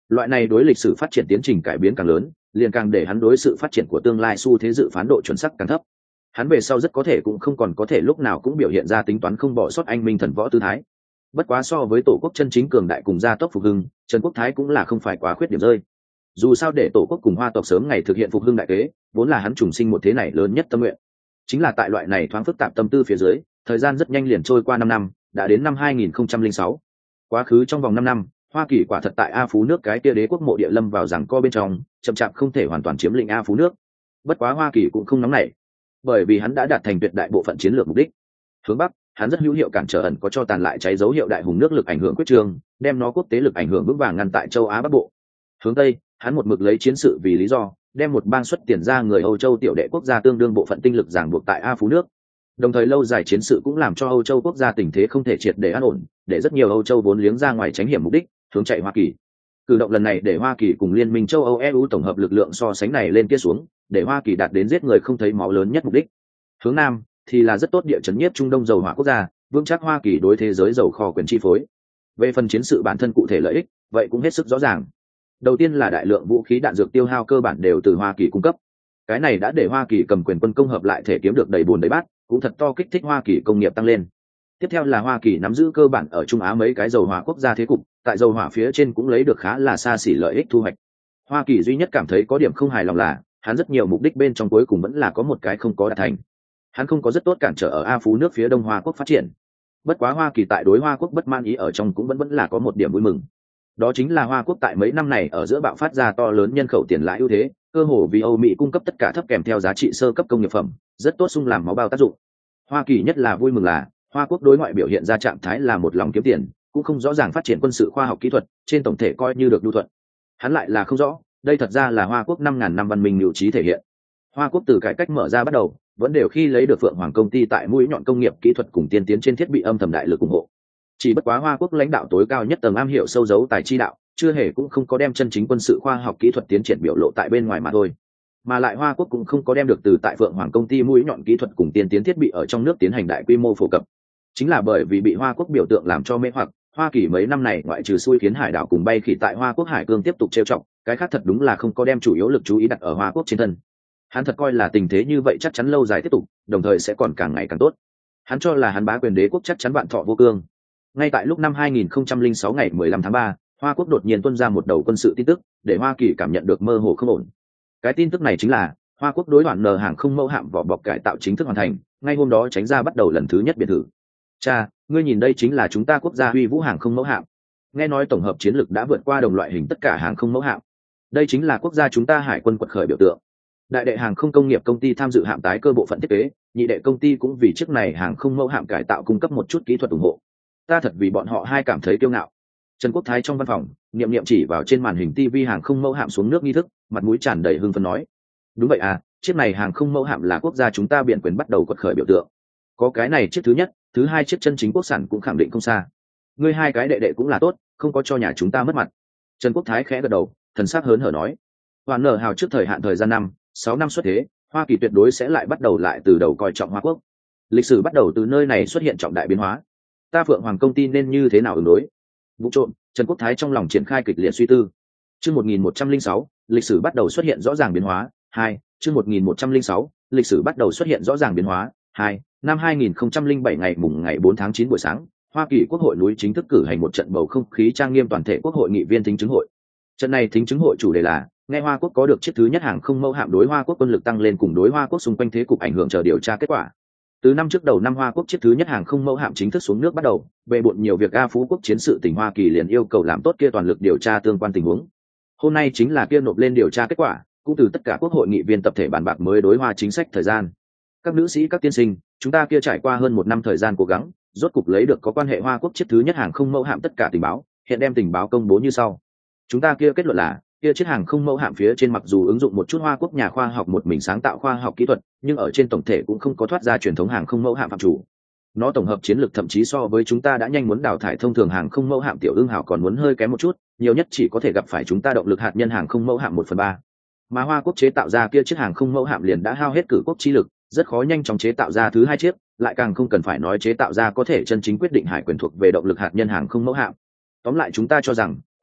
Loại này đối lịch sử phát triển tiến trình cải biến càng lớn, liền càng để hắn đối sự phát triển của tương lai xu thế dự phán độ chuẩn xác càng thấp. Hắn về sau rất có thể cũng không còn có thể lúc nào cũng biểu hiện ra tính toán không bỏ sót anh minh thần võ tư thái. Bất quá so với tổ quốc chân chính cường đại cùng gia tốc phục hưng, Trần Quốc Thái cũng là không phải quá khuyết điểm rơi. Dù sao để tổ quốc cùng Hoa tộc sớm ngày thực hiện phục hưng đại kế, vốn là hắn trùng sinh một thế này lớn nhất tâm nguyện. Chính là tại loại này thoáng phức tạp tâm tư phía dưới, thời gian rất nhanh liền trôi qua 5 năm, đã đến năm 2006. Quá khứ trong vòng 5 năm, Hoa Kỳ quả thật tại A Phú nước cái kia đế quốc mộ địa lâm vào giằng co bên trong, chậm chạp không thể hoàn toàn chiếm lĩnh A Phú nước. Bất quá Hoa Kỳ cũng không nóng nảy, bởi vì hắn đã đạt thành tuyệt đại bộ phận chiến lược mục đích. Hướng bắc, hắn rất hữu hiệu cản trở ẩn có cho tàn lại cháy dấu hiệu đại hùng nước lực ảnh hưởng quyết trường, đem nó quốc tế lực ảnh hưởng vững vàng ngăn tại châu Á Bắc Bộ. Hướng tây, hắn một mực lấy chiến sự vì lý do, đem một bang xuất tiền ra người Âu Châu tiểu đệ quốc gia tương đương bộ phận tinh lực ràng buộc tại A Phú nước. Đồng thời lâu dài chiến sự cũng làm cho Âu Châu quốc gia tình thế không thể triệt để an ổn, để rất nhiều Âu Châu vốn liếng ra ngoài tránh hiểm mục đích, hướng chạy Hoa Kỳ. Cử động lần này để Hoa Kỳ cùng Liên minh châu Âu EU tổng hợp lực lượng so sánh này lên kia xuống, để Hoa Kỳ đạt đến giết người không thấy máu lớn nhất mục đích. Hướng nam thì là rất tốt địa chấn nhiếp Trung Đông dầu hỏa quốc gia, vững chắc Hoa Kỳ đối thế giới dầu kho quyền chi phối. Về phần chiến sự bản thân cụ thể lợi ích, vậy cũng hết sức rõ ràng. Đầu tiên là đại lượng vũ khí đạn dược tiêu hao cơ bản đều từ Hoa Kỳ cung cấp. Cái này đã để Hoa Kỳ cầm quyền quân công hợp lại thể kiếm được đầy bùn đầy bát, cũng thật to kích thích Hoa Kỳ công nghiệp tăng lên. Tiếp theo là Hoa Kỳ nắm giữ cơ bản ở Trung Á mấy cái dầu hỏa quốc gia thế cục, tại dầu hỏa phía trên cũng lấy được khá là xa xỉ lợi ích thu hoạch. Hoa Kỳ duy nhất cảm thấy có điểm không hài lòng là, hắn rất nhiều mục đích bên trong cuối cùng vẫn là có một cái không có đạt thành. Hắn không có rất tốt cản trở ở A Phú nước phía đông Hoa quốc phát triển. Bất quá Hoa Kỳ tại đối Hoa quốc bất man ý ở trong cũng vẫn là có một điểm vui mừng. Đó chính là Hoa quốc tại mấy năm này ở giữa bạo phát ra to lớn nhân khẩu tiền lãi ưu thế, cơ hồ vì Âu Mỹ cung cấp tất cả thấp kèm theo giá trị sơ cấp công nghiệp phẩm, rất tốt sung làm máu bao tác dụng. Hoa Kỳ nhất là vui mừng là Hoa quốc đối ngoại biểu hiện ra trạng thái là một lòng kiếm tiền, cũng không rõ ràng phát triển quân sự khoa học kỹ thuật, trên tổng thể coi như được nhu thuận. Hắn lại là không rõ, đây thật ra là Hoa quốc 5.000 năm văn minh lưu trí thể hiện. Hoa quốc từ cải cách mở ra bắt đầu, vẫn đều khi lấy được Phượng Hoàng công ty tại mũi nhọn công nghiệp kỹ thuật cùng tiên tiến trên thiết bị âm thầm đại lực ủng hộ. Chỉ bất quá Hoa quốc lãnh đạo tối cao nhất tầng am hiểu sâu dấu tài chi đạo, chưa hề cũng không có đem chân chính quân sự khoa học kỹ thuật tiến triển biểu lộ tại bên ngoài mà thôi. Mà lại Hoa quốc cũng không có đem được từ tại Phượng Hoàng công ty mũi nhọn kỹ thuật cùng tiên tiến thiết bị ở trong nước tiến hành đại quy mô phổ cập. Chính là bởi vì bị Hoa quốc biểu tượng làm cho mê hoặc, Hoa Kỳ mấy năm này ngoại trừ xui khiến hải đảo cùng bay khỉ tại Hoa quốc hải cương tiếp tục trêu chọc, cái khác thật đúng là không có đem chủ yếu lực chú ý đặt ở Hoa quốc trên thân. Hắn thật coi là tình thế như vậy chắc chắn lâu dài tiếp tục, đồng thời sẽ còn càng ngày càng tốt. Hắn cho là hắn bá quyền đế quốc chắc chắn vạn thọ vô cương. Ngay tại lúc năm 2006 ngày 15 tháng 3, Hoa quốc đột nhiên tuôn ra một đầu quân sự tin tức, để Hoa Kỳ cảm nhận được mơ hồ không ổn. Cái tin tức này chính là Hoa quốc đối đoạn nờ hàng không mẫu hạm vỏ bọc cải tạo chính thức hoàn thành, ngay hôm đó tránh ra bắt đầu lần thứ nhất biệt thự. Cha, ngươi nhìn đây chính là chúng ta quốc gia Huy Vũ hàng không mẫu hạm. Nghe nói tổng hợp chiến lực đã vượt qua đồng loại hình tất cả hàng không mẫu hạm. Đây chính là quốc gia chúng ta hải quân quật khởi biểu tượng. Đại đệ hàng không công nghiệp công ty tham dự hạm tái cơ bộ phận thiết kế, nhị đệ công ty cũng vì chiếc này hàng không mẫu hạm cải tạo cung cấp một chút kỹ thuật ủng hộ. Ta thật vì bọn họ hai cảm thấy kiêu ngạo. Trần Quốc Thái trong văn phòng, niệm niệm chỉ vào trên màn hình TV hàng không mẫu hạm xuống nước nghi thức, mặt mũi tràn đầy hưng phấn nói: đúng vậy à, chiếc này hàng không mẫu hạm là quốc gia chúng ta biển quyền bắt đầu quật khởi biểu tượng. Có cái này chiếc thứ nhất, thứ hai chiếc chân chính quốc sản cũng khẳng định không xa. Ngươi hai cái đệ đệ cũng là tốt, không có cho nhà chúng ta mất mặt. Trần Quốc Thái khẽ gật đầu, thần sắc hớn hở nói: hoàn nở hào trước thời hạn thời gian 6 năm xuất thế, Hoa Kỳ tuyệt đối sẽ lại bắt đầu lại từ đầu coi trọng Hoa quốc. Lịch sử bắt đầu từ nơi này xuất hiện trọng đại biến hóa. Ta Phượng Hoàng công ty nên như thế nào ứng đối? Vụ trộm, Trần Quốc Thái trong lòng triển khai kịch liệt suy tư. Chương 1106, lịch sử bắt đầu xuất hiện rõ ràng biến hóa. 2, chương 1106, lịch sử bắt đầu xuất hiện rõ ràng biến hóa. 2, năm 2007 ngày 4 tháng 9 buổi sáng, Hoa Kỳ Quốc hội núi chính thức cử hành một trận bầu không khí trang nghiêm toàn thể Quốc hội nghị viên thính chứng hội. Trận này thính chứng hội chủ đề là nghe Hoa quốc có được chiếc thứ nhất hàng không mẫu hạm đối Hoa quốc quân lực tăng lên cùng đối Hoa quốc xung quanh thế cục ảnh hưởng chờ điều tra kết quả. Từ năm trước đầu năm Hoa quốc chiếc thứ nhất hàng không mẫu hạm chính thức xuống nước bắt đầu, bề bộn nhiều việc A Phú quốc chiến sự tỉnh Hoa Kỳ liền yêu cầu làm tốt kia toàn lực điều tra tương quan tình huống. Hôm nay chính là kia nộp lên điều tra kết quả, cũng từ tất cả quốc hội nghị viên tập thể bàn bạc mới đối Hoa chính sách thời gian. Các nữ sĩ các tiên sinh, chúng ta kia trải qua hơn 1 năm thời gian cố gắng, rốt cục lấy được có quan hệ Hoa quốc chiếc thứ nhất hàng không mẫu hạm tất cả tình báo, hiện đem tình báo công bố như sau. Chúng ta kia kết luận là kia chiếc hàng không mẫu hạm phía trên mặc dù ứng dụng một chút Hoa quốc nhà khoa học một mình sáng tạo khoa học kỹ thuật, nhưng ở trên tổng thể cũng không có thoát ra truyền thống hàng không mẫu hạm phạm chủ. Nó tổng hợp chiến lược thậm chí so với chúng ta đã nhanh muốn đào thải thông thường hàng không mẫu hạm tiểu ưng hào còn muốn hơi kém một chút, nhiều nhất chỉ có thể gặp phải chúng ta động lực hạt nhân hàng không mẫu hạm 1/3. Mà Hoa quốc chế tạo ra kia chiếc hàng không mẫu hạm liền đã hao hết cử quốc chi lực, rất khó nhanh chóng chế tạo ra thứ hai chiếc, lại càng không cần phải nói chế tạo ra có thể chân chính quyết định hải quyền thuộc về động lực hạt nhân hàng không mẫu hạm. Tóm lại chúng ta cho rằng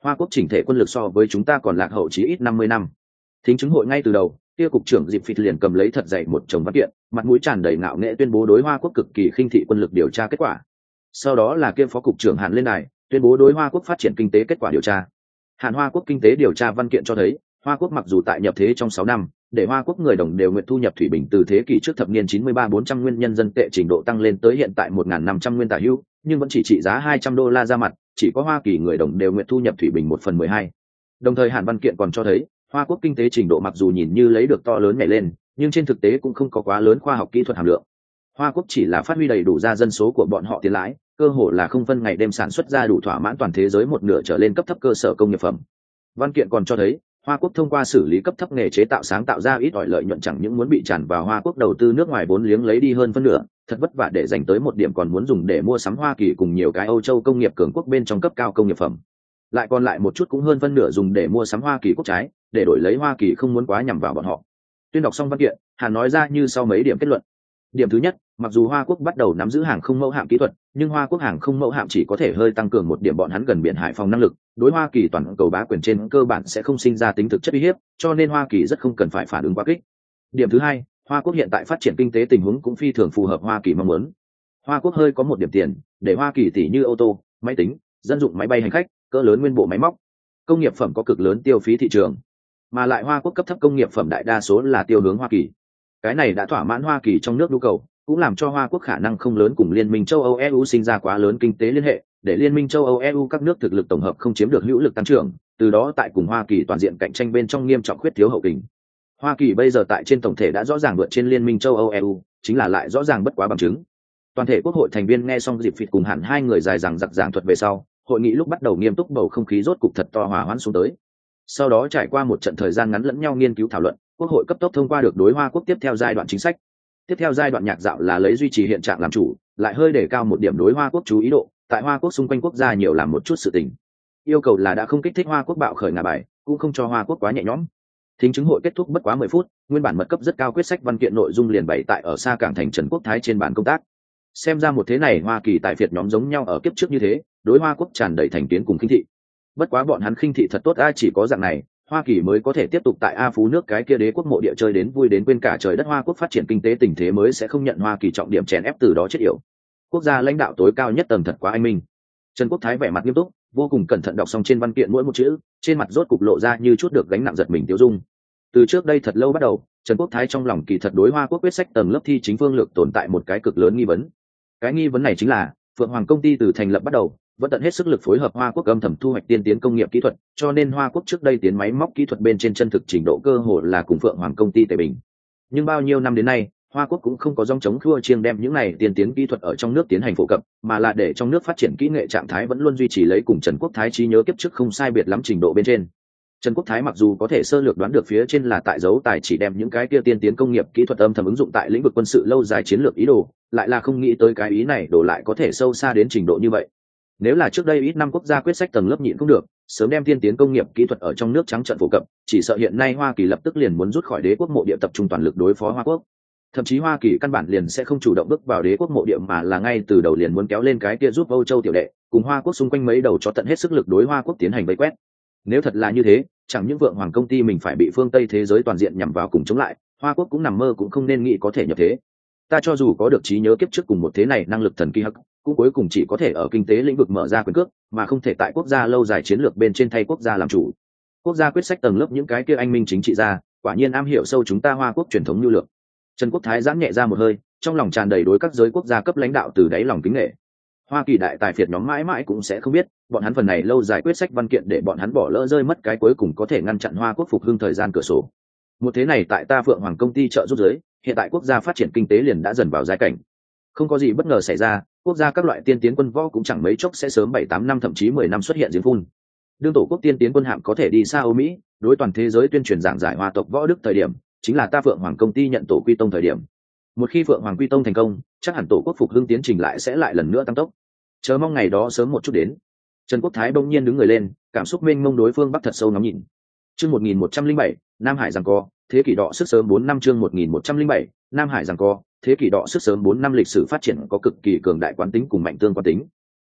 Hoa Quốc chỉnh thể quân lực so với chúng ta còn lạc hậu chí ít 50 năm. Thính chứng hội ngay từ đầu, kia cục trưởng Diệp Phịt liền cầm lấy thật dày một chồng văn kiện, mặt mũi tràn đầy ngạo nghễ tuyên bố đối Hoa Quốc cực kỳ khinh thị quân lực điều tra kết quả. Sau đó là kia phó cục trưởng Hàn lên đài, tuyên bố đối Hoa Quốc phát triển kinh tế kết quả điều tra. Hàn Hoa Quốc kinh tế điều tra văn kiện cho thấy, Hoa Quốc mặc dù tại nhập thế trong 6 năm, để Hoa Quốc người đồng đều nguyện thu nhập thủy bình từ thế kỷ trước thập niên 93-400 nguyên nhân dân tệ trình độ tăng lên tới hiện tại 1.500 nguyên tả hữu, nhưng vẫn chỉ trị giá $200 ra mặt, chỉ có Hoa Kỳ người đồng đều nguyện thu nhập thủy bình 1/12. Đồng thời Hàn văn kiện còn cho thấy, Hoa Quốc kinh tế trình độ mặc dù nhìn như lấy được to lớn nhảy lên, nhưng trên thực tế cũng không có quá lớn khoa học kỹ thuật hàm lượng. Hoa Quốc chỉ là phát huy đầy đủ ra dân số của bọn họ tiền lãi, cơ hồ là không phân ngày đêm sản xuất ra đủ thỏa mãn toàn thế giới một nửa trở lên cấp thấp cơ sở công nghiệp phẩm. Văn kiện còn cho thấy, Hoa Quốc thông qua xử lý cấp thấp nghề chế tạo sáng tạo ra ít ỏi lợi nhuận chẳng những muốn bị tràn vào Hoa Quốc đầu tư nước ngoài vốn liếng lấy đi hơn phân nửa, thật vất vả để dành tới một điểm còn muốn dùng để mua sắm Hoa Kỳ cùng nhiều cái Âu Châu công nghiệp cường quốc bên trong cấp cao công nghiệp phẩm. Lại còn lại một chút cũng hơn phân nửa dùng để mua sắm Hoa Kỳ quốc trái, để đổi lấy Hoa Kỳ không muốn quá nhằm vào bọn họ. Tuyên đọc xong văn kiện, Hàn nói ra như sau mấy điểm kết luận. Điểm thứ nhất, mặc dù Hoa Quốc bắt đầu nắm giữ hàng không mẫu hạm kỹ thuật, nhưng Hoa Quốc hàng không mẫu hạm chỉ có thể hơi tăng cường một điểm bọn hắn gần biển hải phòng năng lực, đối Hoa Kỳ toàn cầu bá quyền trên cơ bản sẽ không sinh ra tính thực chất uy hiếp, cho nên Hoa Kỳ rất không cần phải phản ứng quá kích. Điểm thứ hai, Hoa Quốc hiện tại phát triển kinh tế tình huống cũng phi thường phù hợp Hoa Kỳ mong muốn. Hoa Quốc hơi có một điểm tiền, để Hoa Kỳ tỷ như ô tô, máy tính, dân dụng máy bay hành khách, cỡ lớn nguyên bộ máy móc, công nghiệp phẩm có cực lớn tiêu phí thị trường, mà lại Hoa Quốc cấp thấp công nghiệp phẩm đại đa số là tiêu hướng Hoa Kỳ. Cái này đã thỏa mãn Hoa Kỳ trong nước nhu cầu, cũng làm cho Hoa Quốc khả năng không lớn cùng Liên minh châu Âu EU sinh ra quá lớn kinh tế liên hệ, để Liên minh châu Âu EU các nước thực lực tổng hợp không chiếm được hữu lực tăng trưởng, từ đó tại cùng Hoa Kỳ toàn diện cạnh tranh bên trong nghiêm trọng khuyết thiếu hậu kình. Hoa Kỳ bây giờ tại trên tổng thể đã rõ ràng vượt trên Liên minh châu Âu EU, chính là lại rõ ràng bất quá bằng chứng. Toàn thể quốc hội thành viên nghe xong Diệp Phịt cùng hẳn hai người dài dằng dặc giảng thuật về sau, hội nghị lúc bắt đầu nghiêm túc, bầu không khí rốt cục thật to hòa hoãn xuống tới. Sau đó trải qua một trận thời gian ngắn lẫn nhau nghiên cứu thảo luận, quốc hội cấp tốc thông qua được đối Hoa Quốc tiếp theo giai đoạn chính sách. Tiếp theo giai đoạn nhạc dạo là lấy duy trì hiện trạng làm chủ, lại hơi để cao một điểm đối Hoa Quốc chú ý độ, tại Hoa Quốc xung quanh quốc gia nhiều làm một chút sự tình. Yêu cầu là đã không kích thích Hoa Quốc bạo khởi ngả bài, cũng không cho Hoa Quốc quá nhẹ nhõm. Thính chứng hội kết thúc bất quá 10 phút, nguyên bản mật cấp rất cao quyết sách văn kiện nội dung liền bày tại ở xa cảng thành Trần Quốc Thái trên bàn công tác. Xem ra một thế này Hoa Kỳ tại Việt nhóm giống nhau ở kiếp trước như thế, đối Hoa Quốc tràn đầy thành kiến cùng khinh thị. Bất quá bọn hắn khinh thị thật tốt, ai chỉ có dạng này, Hoa Kỳ mới có thể tiếp tục tại A Phú nước cái kia đế quốc mộ địa chơi đến vui đến quên cả trời đất. Hoa Quốc phát triển kinh tế tình thế mới sẽ không nhận Hoa Kỳ trọng điểm chèn ép từ đó chết yểu. Quốc gia lãnh đạo tối cao nhất tầng thật quá anh minh. Trần Quốc Thái vẻ mặt nghiêm túc, vô cùng cẩn thận đọc xong trên văn kiện mỗi một chữ, trên mặt rốt cục lộ ra như chút được gánh nặng giật mình tiêu dung. Từ trước đây thật lâu bắt đầu, Trần Quốc Thái trong lòng kỳ thật đối Hoa Quốc quyết sách tầng lớp thi chính phương lược tồn tại một cái cực lớn nghi vấn. Cái nghi vấn này chính là, Phượng Hoàng công ty từ thành lập bắt đầu, vẫn tận hết sức lực phối hợp Hoa Quốc âm thầm thu hoạch tiên tiến công nghiệp kỹ thuật, cho nên Hoa Quốc trước đây tiến máy móc kỹ thuật bên trên chân thực trình độ cơ hồ là cùng Phượng Hoàng công ty tề bình. Nhưng bao nhiêu năm đến nay, Hoa Quốc cũng không có dòng chống khua chiêng đem những này tiên tiến kỹ thuật ở trong nước tiến hành phổ cập, mà là để trong nước phát triển kỹ nghệ trạng thái vẫn luôn duy trì lấy cùng Trần Quốc Thái trí nhớ kiếp trước không sai biệt lắm trình độ bên trên. Trần Quốc Thái mặc dù có thể sơ lược đoán được phía trên là tại dấu tài chỉ đem những cái kia tiên tiến công nghiệp kỹ thuật âm thầm ứng dụng tại lĩnh vực quân sự lâu dài chiến lược ý đồ, lại là không nghĩ tới cái ý này đổ lại có thể sâu xa đến trình độ như vậy. Nếu là trước đây ít năm quốc gia quyết sách tầng lớp nhịn không được, sớm đem tiên tiến công nghiệp kỹ thuật ở trong nước trắng trợn phổ cập, chỉ sợ hiện nay Hoa Kỳ lập tức liền muốn rút khỏi đế quốc mộ địa tập trung toàn lực đối phó Hoa Quốc. Thậm chí Hoa Kỳ căn bản liền sẽ không chủ động bước vào đế quốc mộ địa mà là ngay từ đầu liền muốn kéo lên cái kia giúp Âu Châu tiểu đệ, cùng Hoa Quốc xung quanh mấy đầu cho tận hết sức lực đối Hoa Quốc tiến hành vây quét. Nếu thật là như thế, chẳng những Vượng Hoàng công ty mình phải bị phương Tây thế giới toàn diện nhằm vào cùng chống lại, Hoa Quốc cũng nằm mơ cũng không nên nghĩ có thể nhập thế. Ta cho dù có được trí nhớ kiếp trước cùng một thế này năng lực thần kỳ hắc, cũng cuối cùng chỉ có thể ở kinh tế lĩnh vực mở ra quyền cước, mà không thể tại quốc gia lâu dài chiến lược bên trên thay quốc gia làm chủ. Quốc gia quyết sách tầng lớp những cái kia anh minh chính trị gia, quả nhiên am hiểu sâu chúng ta Hoa Quốc truyền thống nhu lược. Trần Quốc Thái giãn nhẹ ra một hơi, trong lòng tràn đầy đối các giới quốc gia cấp lãnh đạo từ đáy lòng kính nể. Hoa Kỳ đại tài phiệt nhóm mãi mãi cũng sẽ không biết, bọn hắn phần này lâu dài quyết sách văn kiện để bọn hắn bỏ lỡ rơi mất cái cuối cùng có thể ngăn chặn Hoa Quốc phục hưng thời gian cửa sổ. Một thế này tại ta Phượng Hoàng công ty trợ giúp giới, hiện tại quốc gia phát triển kinh tế liền đã dần vào giai cảnh. Không có gì bất ngờ xảy ra, quốc gia các loại tiên tiến quân võ cũng chẳng mấy chốc sẽ sớm 7-8 năm thậm chí 10 năm xuất hiện giếng phun. Đương tổ quốc tiên tiến quân hạm có thể đi xa Âu Mỹ, đối toàn thế giới tuyên truyền giảng giải Hoa tộc võ đức thời điểm, chính là ta Phượng Hoàng công ty nhận tổ quy tông thời điểm. Một khi Phượng Hoàng quy tông thành công, chắc hẳn tổ quốc phục hưng tiến trình lại sẽ lại lần nữa tăng tốc. Chờ mong ngày đó sớm một chút đến. Trần Quốc Thái bỗng nhiên đứng người lên, cảm xúc mênh mông đối phương Bắc thật sâu ngắm nhìn. Chương 1107, Nam Hải giằng co, thế kỷ đỏ sức sớm 4 năm. Chương 1107, Nam Hải giằng co, thế kỷ đỏ sức sớm 4 năm. Lịch sử phát triển có cực kỳ cường đại quán tính cùng mạnh tương quán tính.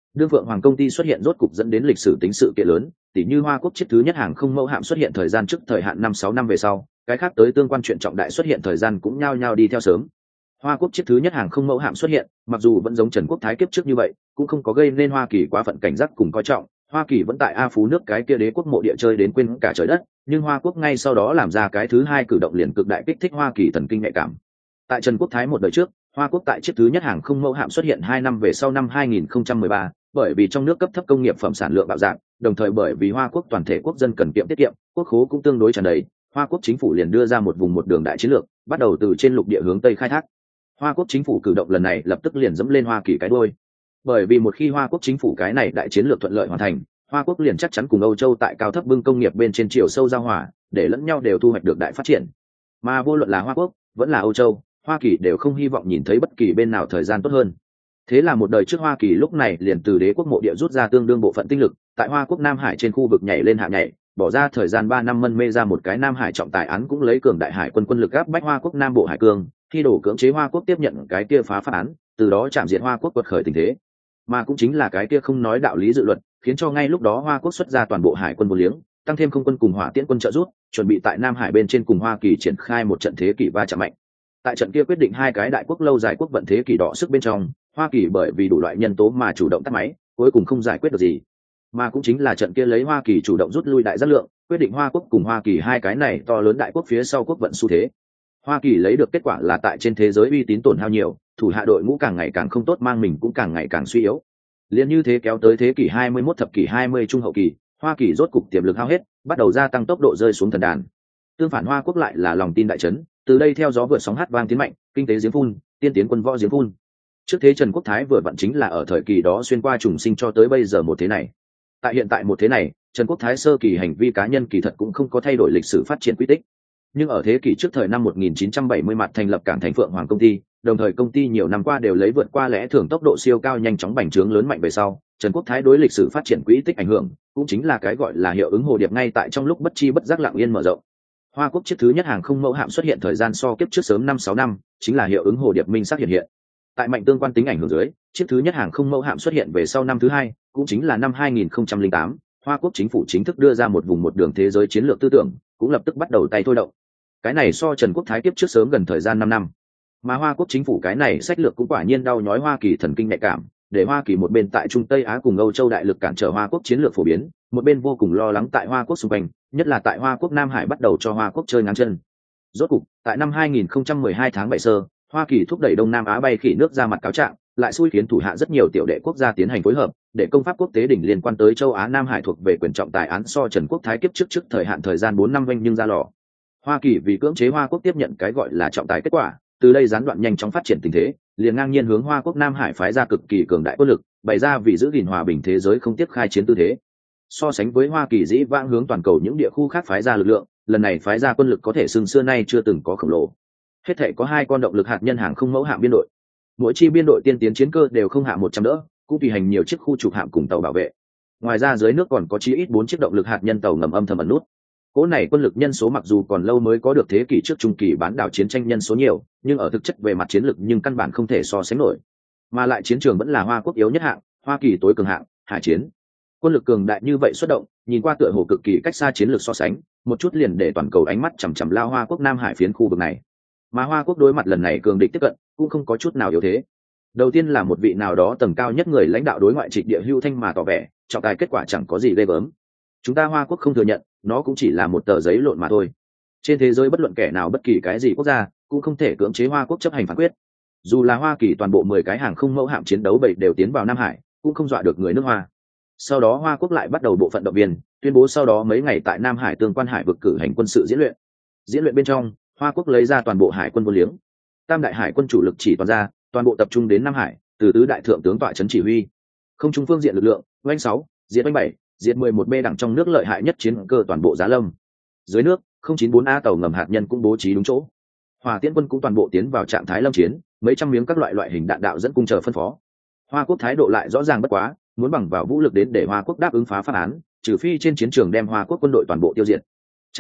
đương Phượng Hoàng công ty xuất hiện rốt cục dẫn đến lịch sử tính sự kiện lớn, tỷ như Hoa Quốc chiếc thứ nhất hàng không mẫu hạm xuất hiện thời gian trước thời hạn 5-6 năm về sau, cái khác tới tương quan chuyện trọng đại xuất hiện thời gian cũng nhao nhao đi theo sớm. Hoa Quốc chiếc thứ nhất hàng không mẫu hạm xuất hiện, mặc dù vẫn giống Trần Quốc Thái kiếp trước như vậy, cũng không có gây nên Hoa Kỳ quá phận cảnh giác cùng coi trọng. Hoa Kỳ vẫn tại A Phú nước cái kia đế quốc mộ địa chơi đến quên cả trời đất, nhưng Hoa Quốc ngay sau đó làm ra cái thứ hai cử động liền cực đại kích thích Hoa Kỳ thần kinh nhạy cảm. Tại Trần Quốc Thái một đời trước, Hoa Quốc tại chiếc thứ nhất hàng không mẫu hạm xuất hiện 2 năm về sau năm 2013, bởi vì trong nước cấp thấp công nghiệp phẩm sản lượng bạo dạng, đồng thời bởi vì Hoa Quốc toàn thể quốc dân cần kiệm tiết kiệm, quốc khố cũng tương đối tràn đầy, Hoa Quốc chính phủ liền đưa ra một vùng một đường đại chiến lược, bắt đầu từ trên lục địa hướng tây khai thác. Hoa Quốc chính phủ cử động lần này lập tức liền dẫm lên Hoa Kỳ cái đuôi. Bởi vì một khi Hoa Quốc chính phủ cái này đại chiến lược thuận lợi hoàn thành, Hoa Quốc liền chắc chắn cùng Âu Châu tại cao thấp bưng công nghiệp bên trên chiều sâu giao hòa, để lẫn nhau đều thu hoạch được đại phát triển. Mà vô luận là Hoa Quốc, vẫn là Âu Châu, Hoa Kỳ đều không hy vọng nhìn thấy bất kỳ bên nào thời gian tốt hơn. Thế là một đời trước Hoa Kỳ lúc này liền từ đế quốc mộ địa rút ra tương đương bộ phận tinh lực, tại Hoa Quốc Nam Hải trên khu vực nhảy lên hạ nhảy, bỏ ra thời gian 3 năm mân mê ra một cái Nam Hải trọng tài án, cũng lấy cường đại hải quân quân lực áp bách Hoa Quốc Nam Bộ Hải Cương, khi đổ cưỡng chế Hoa Quốc tiếp nhận cái kia phá pháp án, từ đó chạm diệt Hoa Quốc quật khởi tình thế. Mà cũng chính là cái kia không nói đạo lý dự luật, khiến cho ngay lúc đó Hoa Quốc xuất ra toàn bộ hải quân vô liếng, tăng thêm không quân cùng hỏa tiễn quân trợ giúp, chuẩn bị tại Nam Hải bên trên cùng Hoa Kỳ triển khai một trận thế kỷ va chạm mạnh. Tại trận kia quyết định hai cái đại quốc lâu dài quốc vận thế kỷ đọ sức bên trong, Hoa Kỳ bởi vì đủ loại nhân tố mà chủ động tắt máy, cuối cùng không giải quyết được gì. Mà cũng chính là trận kia lấy Hoa Kỳ chủ động rút lui đại giác lượng, quyết định Hoa Quốc cùng Hoa Kỳ hai cái này to lớn đại quốc phía sau quốc vận xu thế. Hoa Kỳ lấy được kết quả là tại trên thế giới uy tín tổn hao nhiều, thủ hạ đội ngũ càng ngày càng không tốt, mang mình cũng càng ngày càng suy yếu. Liên như thế kéo tới thế kỷ 21 thập kỷ 20 trung hậu kỳ, Hoa Kỳ rốt cục tiềm lực hao hết, bắt đầu gia tăng tốc độ rơi xuống thần đàn. Tương phản Hoa Quốc lại là lòng tin đại chấn, từ đây theo gió vượt sóng hát vang tiến mạnh, kinh tế giếng phun, tiên tiến quân võ giếng phun. Trước thế Trần Quốc Thái vừa vặn chính là ở thời kỳ đó xuyên qua trùng sinh cho tới bây giờ một thế này. Tại hiện tại một thế này, Trần Quốc Thái sơ kỳ hành vi cá nhân kỳ thật cũng không có thay đổi lịch sử phát triển quy tích. Nhưng ở thế kỷ trước thời năm 1970 mặt thành lập Cảng Thành Phượng Hoàng công ty, đồng thời công ty nhiều năm qua đều lấy vượt qua lẽ thường tốc độ siêu cao nhanh chóng bành trướng lớn mạnh về sau, Trần Quốc Thái đối lịch sử phát triển quỹ tích ảnh hưởng, cũng chính là cái gọi là hiệu ứng hồ điệp ngay tại trong lúc bất chi bất giác lặng yên mở rộng. Hoa Quốc chiếc thứ nhất hàng không mẫu hạm xuất hiện thời gian so kiếp trước sớm 5-6 năm, chính là hiệu ứng hồ điệp minh xác hiện hiện. Tại mạnh tương quan tính ảnh hưởng dưới, chiếc thứ nhất hàng không mẫu hạm xuất hiện về sau năm thứ hai, cũng chính là năm 2008, Hoa Quốc chính phủ chính thức đưa ra một vùng một đường thế giới chiến lược tư tưởng, cũng lập tức bắt đầu tay thôi động. Cái này so Trần Quốc Thái kiếp trước sớm gần thời gian 5 năm. Mà Hoa Quốc chính phủ cái này sách lược cũng quả nhiên đau nhói Hoa Kỳ thần kinh nhạy cảm, để Hoa Kỳ một bên tại Trung Tây Á cùng Âu Châu đại lực cản trở Hoa Quốc chiến lược phổ biến, một bên vô cùng lo lắng tại Hoa Quốc xung quanh, nhất là tại Hoa Quốc Nam Hải bắt đầu cho Hoa Quốc chơi ngang chân. Rốt cục, tại năm 2012 tháng 7 sơ, Hoa Kỳ thúc đẩy Đông Nam Á bay khỉ nước ra mặt cáo trạng, lại xui khiến thủ hạ rất nhiều tiểu đệ quốc gia tiến hành phối hợp, để công pháp quốc tế đỉnh liên quan tới châu Á Nam Hải thuộc về quyền trọng tài án so Trần Quốc Thái kiếp trước thời hạn thời gian 4 năm vênh nhưng ra lò. Hoa Kỳ vì cưỡng chế Hoa Quốc tiếp nhận cái gọi là trọng tài kết quả, từ đây gián đoạn nhanh chóng phát triển tình thế, liền ngang nhiên hướng Hoa Quốc Nam Hải phái ra cực kỳ cường đại quân lực, bày ra vì giữ gìn hòa bình thế giới không tiếp khai chiến tư thế. So sánh với Hoa Kỳ dĩ vãng hướng toàn cầu những địa khu khác phái ra lực lượng, lần này phái ra quân lực có thể xưng xưa nay chưa từng có khổng lồ. Hết thể có 2 con động lực hạt nhân hàng không mẫu hạm biên đội, mỗi chi biên đội tiên tiến chiến cơ đều không hạ 100 đỡ, cũng tùy hành nhiều chiếc khu trục hạm cùng tàu bảo vệ. Ngoài ra dưới nước còn có chí ít 4 chiếc động lực hạt nhân tàu ngầm âm thầm ẩn nút. Cỗ này quân lực nhân số mặc dù còn lâu mới có được thế kỷ trước trung kỳ bán đảo chiến tranh nhân số nhiều, nhưng ở thực chất về mặt chiến lược nhưng căn bản không thể so sánh nổi. Mà lại chiến trường vẫn là Hoa Quốc yếu nhất hạng, Hoa Kỳ tối cường hạng, hải chiến. Quân lực cường đại như vậy xuất động, nhìn qua tựa hồ cực kỳ cách xa chiến lược so sánh, một chút liền để toàn cầu ánh mắt chằm chằm lao Hoa Quốc Nam Hải phiến khu vực này. Mà Hoa Quốc đối mặt lần này cường địch tiếp cận, cũng không có chút nào yếu thế. Đầu tiên là một vị nào đó tầng cao nhất người lãnh đạo đối ngoại Trịnh Địa Hưu Thanh mà tỏ vẻ, trọng tài kết quả chẳng có gì ghê gớm. Chúng ta Hoa Quốc không thừa nhận, nó cũng chỉ là một tờ giấy lộn mà thôi. Trên thế giới bất luận kẻ nào bất kỳ cái gì quốc gia cũng không thể cưỡng chế Hoa Quốc chấp hành phán quyết. Dù là Hoa Kỳ toàn bộ 10 cái hàng không mẫu hạm chiến đấu bảy đều tiến vào Nam Hải, cũng không dọa được người nước Hoa. Sau đó Hoa Quốc lại bắt đầu bộ phận động viên, tuyên bố sau đó mấy ngày tại Nam Hải tương quan hải vực cử hành quân sự diễn luyện. Diễn luyện bên trong, Hoa Quốc lấy ra toàn bộ hải quân vô liếng. Tam đại hải quân chủ lực chỉ toàn ra, toàn bộ tập trung đến Nam Hải, từ tứ đại thượng tướng tọa trấn chỉ huy. Không trung phương diện lực lượng, oanh 6, diệt oanh 7, diệt 11B đẳng trong nước lợi hại nhất chiến cơ toàn bộ giá lâm. Dưới nước, 094A tàu ngầm hạt nhân cũng bố trí đúng chỗ. Hỏa tiễn quân cũng toàn bộ tiến vào trạng thái lâm chiến, mấy trăm miếng các loại hình đạn đạo dẫn cung chờ phân phó. Hoa Quốc thái độ lại rõ ràng bất quá, muốn bằng vào vũ lực đến để Hoa Quốc đáp ứng phá pháp án, trừ phi trên chiến trường đem Hoa Quốc quân đội toàn bộ tiêu diệt.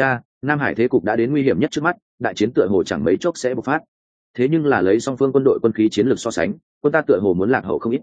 Nam Hải thế cục đã đến nguy hiểm nhất trước mắt, đại chiến tựa hồ chẳng mấy chốc sẽ bộc phát. Thế nhưng là lấy song phương quân đội quân khí chiến lược so sánh, quân ta tựa hồ muốn lạc hậu không ít.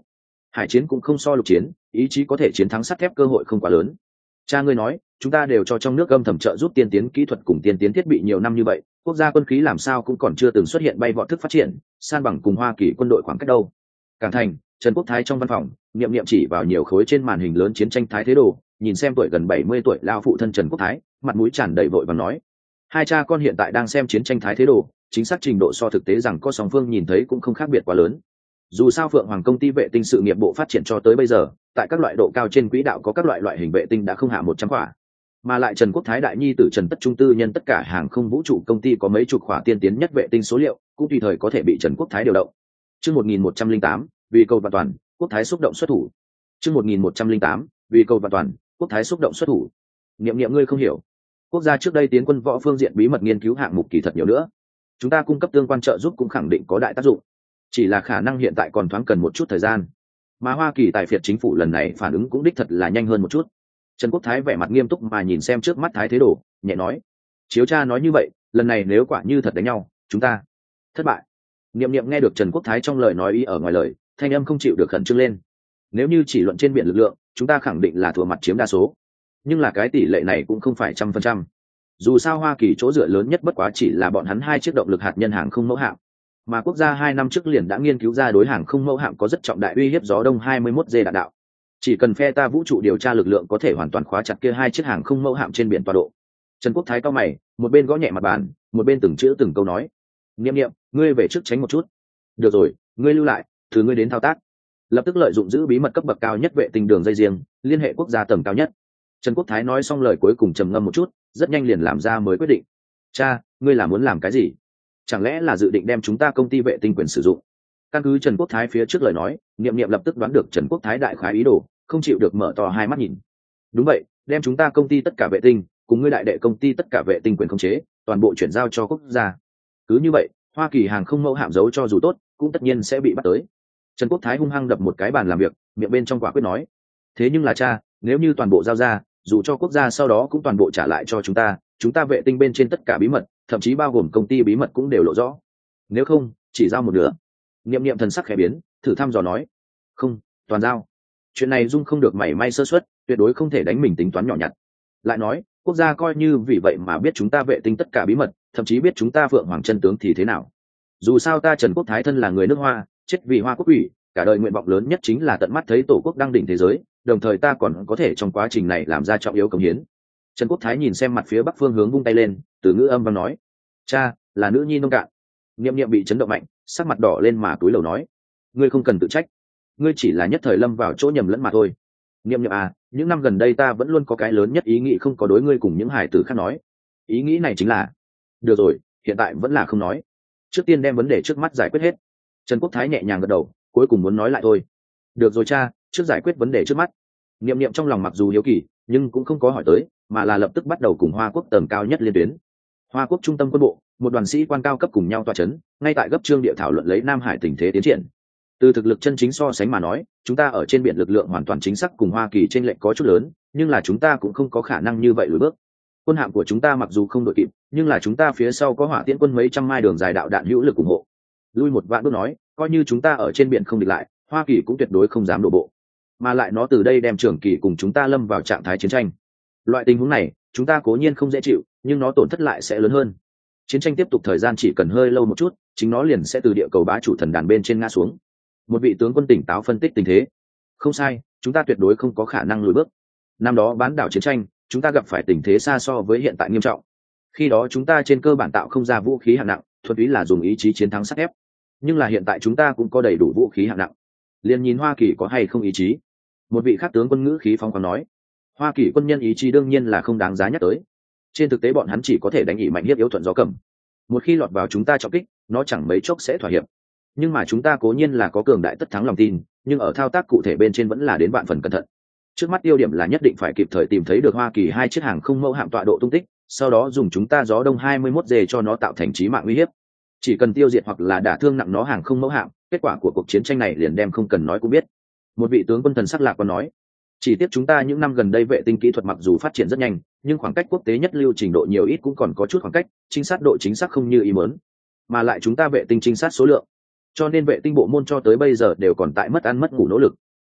hải chiến cũng không so lục chiến, ý chí có thể chiến thắng sắt thép cơ hội không quá lớn. Cha ngươi nói chúng ta đều cho trong nước âm thầm trợ giúp tiên tiến kỹ thuật cùng tiên tiến thiết bị nhiều năm như vậy, quốc gia quân khí làm sao cũng còn chưa từng xuất hiện bay vọt thức phát triển, san bằng cùng Hoa Kỳ quân đội khoảng cách đâu. Cảng thành, Trần Quốc Thái trong văn phòng, niệm niệm chỉ vào nhiều khối trên màn hình lớn chiến tranh thái thế đồ, nhìn xem tuổi gần 70 tuổi lao phụ thân Trần Quốc Thái, mặt mũi tràn đầy vội và nói: hai cha con hiện tại đang xem chiến tranh thái thế đồ, chính xác trình độ so thực tế rằng có song phương nhìn thấy cũng không khác biệt quá lớn. Dù sao Phượng Hoàng công ty vệ tinh sự nghiệp bộ phát triển cho tới bây giờ, tại các loại độ cao trên quỹ đạo có các loại hình vệ tinh đã không hạ 100 quả, mà lại Trần Quốc Thái đại nhi tử Trần Tất Trung tư nhân tất cả hàng không vũ trụ công ty có mấy chục quả tiên tiến nhất vệ tinh số liệu, cũng tùy thời có thể bị Trần Quốc Thái điều động. Chương 1108, vì cầu vạn toàn, Quốc Thái xúc động xuất thủ. Chương 1108, vì cầu vạn toàn, Quốc Thái xúc động xuất thủ. Niệm niệm ngươi không hiểu, quốc gia trước đây tiến quân võ phương diện bí mật nghiên cứu hạng mục kỳ thật nhiều nữa, chúng ta cung cấp tương quan trợ giúp cũng khẳng định có đại tác dụng, chỉ là khả năng hiện tại còn thoáng cần một chút thời gian, mà Hoa Kỳ tài phiệt chính phủ lần này phản ứng cũng đích thật là nhanh hơn một chút. Trần Quốc Thái vẻ mặt nghiêm túc mà nhìn xem trước mắt thái thế đồ, nhẹ nói: chiếu cha nói như vậy, lần này nếu quả như thật đánh nhau, chúng ta thất bại. Niệm niệm nghe được Trần Quốc Thái trong lời nói ý ở ngoài lời, thanh âm không chịu được khẩn trương lên. Nếu như chỉ luận trên biển lực lượng, chúng ta khẳng định là thua mặt chiếm đa số, nhưng là cái tỷ lệ này cũng không phải 100%. Dù sao Hoa Kỳ chỗ dựa lớn nhất bất quá chỉ là bọn hắn 2 chiếc động lực hạt nhân hàng không mẫu hạm, mà quốc gia 2 năm trước liền đã nghiên cứu ra đối hàng không mẫu hạm có rất trọng đại uy hiếp gió đông 21G đạn đạo. Chỉ cần phe ta vũ trụ điều tra lực lượng có thể hoàn toàn khóa chặt kia 2 chiếc hàng không mẫu hạm trên biển tọa độ. Trần Quốc Thái cao mày, một bên gõ nhẹ mặt bàn, một bên từng chữ từng câu nói: niệm niệm, ngươi về trước tránh một chút. Được rồi, ngươi lưu lại, từ ngươi đến thao tác. Lập tức lợi dụng giữ bí mật cấp bậc cao nhất vệ tinh đường dây riêng, liên hệ quốc gia tầm cao nhất. Trần Quốc Thái nói xong lời cuối cùng trầm ngâm một chút, rất nhanh liền làm ra mới quyết định. Cha, ngươi là muốn làm cái gì? Chẳng lẽ là dự định đem chúng ta công ty vệ tinh quyền sử dụng? Căn cứ Trần Quốc Thái phía trước lời nói, niệm niệm lập tức đoán được Trần Quốc Thái đại khái ý đồ, không chịu được mở to hai mắt nhìn. Đúng vậy, đem chúng ta công ty tất cả vệ tinh cùng ngươi đại đệ công ty tất cả vệ tinh quyền khống chế toàn bộ chuyển giao cho quốc gia. Cứ như vậy, Hoa Kỳ hàng không mẫu hạm giấu cho dù tốt cũng tất nhiên sẽ bị bắt tới. Trần Quốc Thái hung hăng đập một cái bàn làm việc, miệng bên trong quả quyết nói: thế nhưng là cha, nếu như toàn bộ giao ra, dù cho quốc gia sau đó cũng toàn bộ trả lại cho chúng ta vệ tinh bên trên tất cả bí mật, thậm chí bao gồm công ty bí mật cũng đều lộ rõ. Nếu không, chỉ giao một nửa. Niệm niệm thần sắc khẽ biến, thử thăm dò nói: không, toàn giao. Chuyện này dung không được mảy may sơ suất, tuyệt đối không thể đánh mình tính toán nhỏ nhặt. Lại nói, quốc gia coi như vì vậy mà biết chúng ta vệ tinh tất cả bí mật, thậm chí biết chúng ta Phượng Hoàng chân tướng thì thế nào? Dù sao ta Trần Quốc Thái thân là người nước Hoa, chết vì Hoa quốc ủy, cả đời nguyện vọng lớn nhất chính là tận mắt thấy tổ quốc đăng đỉnh thế giới, đồng thời ta còn có thể trong quá trình này làm ra trọng yếu công hiến. Trần Quốc Thái nhìn xem mặt phía bắc phương hướng vung tay lên, từ ngữ âm vang nói: cha, là nữ nhi nông cạn. Niệm niệm bị chấn động mạnh, sắc mặt đỏ lên mà túi lầu nói: ngươi không cần tự trách, ngươi chỉ là nhất thời lâm vào chỗ nhầm lẫn mà thôi. Niệm niệm à, những năm gần đây ta vẫn luôn có cái lớn nhất ý nghĩ không có đối ngươi cùng những hải tử khác nói. Ý nghĩ này chính là: được rồi, hiện tại vẫn là không nói, trước tiên đem vấn đề trước mắt giải quyết hết. Trần Quốc Thái nhẹ nhàng gật đầu, cuối cùng muốn nói lại thôi. Được rồi cha, trước giải quyết vấn đề trước mắt. Niệm niệm trong lòng mặc dù hiếu kỳ, nhưng cũng không có hỏi tới, mà là lập tức bắt đầu cùng Hoa quốc tầm cao nhất liên tuyến. Hoa quốc trung tâm quân bộ, một đoàn sĩ quan cao cấp cùng nhau tọa chấn, ngay tại gấp trương địa thảo luận lấy Nam Hải tình thế tiến triển. Từ thực lực chân chính so sánh mà nói, chúng ta ở trên biển lực lượng hoàn toàn chính xác cùng Hoa Kỳ trên lệnh có chút lớn, nhưng là chúng ta cũng không có khả năng như vậy lùi bước. Quân hạm của chúng ta mặc dù không đội kịp, nhưng là chúng ta phía sau có hỏa tiễn quân mấy trăm mai đường dài đạo đạn hữu lực ủng hộ. Lui một vạn bước nói, coi như chúng ta ở trên biển không địch lại, Hoa Kỳ cũng tuyệt đối không dám đổ bộ, mà lại nó từ đây đem trưởng kỳ cùng chúng ta lâm vào trạng thái chiến tranh. Loại tình huống này, chúng ta cố nhiên không dễ chịu, nhưng nó tổn thất lại sẽ lớn hơn. Chiến tranh tiếp tục thời gian chỉ cần hơi lâu một chút, chính nó liền sẽ từ địa cầu bá chủ thần đàn bên trên ngã xuống. Một vị tướng quân tỉnh táo phân tích tình thế. Không sai, chúng ta tuyệt đối không có khả năng lùi bước. Năm đó bán đảo chiến tranh, chúng ta gặp phải tình thế xa so với hiện tại nghiêm trọng. Khi đó chúng ta trên cơ bản tạo không ra vũ khí hạng nặng, thuần túy là dùng ý chí chiến thắng sắt thép. Nhưng là hiện tại chúng ta cũng có đầy đủ vũ khí hạng nặng, liền nhìn Hoa Kỳ có hay không ý chí. Một vị khác tướng quân ngữ khí phong khoáng nói: Hoa Kỳ quân nhân ý chí đương nhiên là không đáng giá nhắc tới, trên thực tế bọn hắn chỉ có thể đánh ỉ mạnh hiếp yếu thuận gió cầm. Một khi lọt vào chúng ta trọng kích, nó chẳng mấy chốc sẽ thỏa hiệp. Nhưng mà chúng ta cố nhiên là có cường đại tất thắng lòng tin, nhưng ở thao tác cụ thể bên trên vẫn là đến vạn phần cẩn thận. Trước mắt tiêu điểm là nhất định phải kịp thời tìm thấy được Hoa Kỳ 2 chiếc hàng không mẫu hạm tọa độ tung tích, sau đó dùng chúng ta gió đông 21G cho nó tạo thành chí mạng uy hiếp. Chỉ cần tiêu diệt hoặc là đả thương nặng nó hàng không mẫu hạm, kết quả của cuộc chiến tranh này liền đem không cần nói cũng biết. Một vị tướng quân thần sắc lạc quan nói: chỉ tiếc chúng ta những năm gần đây vệ tinh kỹ thuật mặc dù phát triển rất nhanh, nhưng khoảng cách quốc tế nhất lưu trình độ nhiều ít cũng còn có chút khoảng cách, trinh sát độ chính xác không như ý muốn, mà lại chúng ta vệ tinh trinh sát số lượng, cho nên vệ tinh bộ môn cho tới bây giờ đều còn tại mất ăn mất ngủ nỗ lực.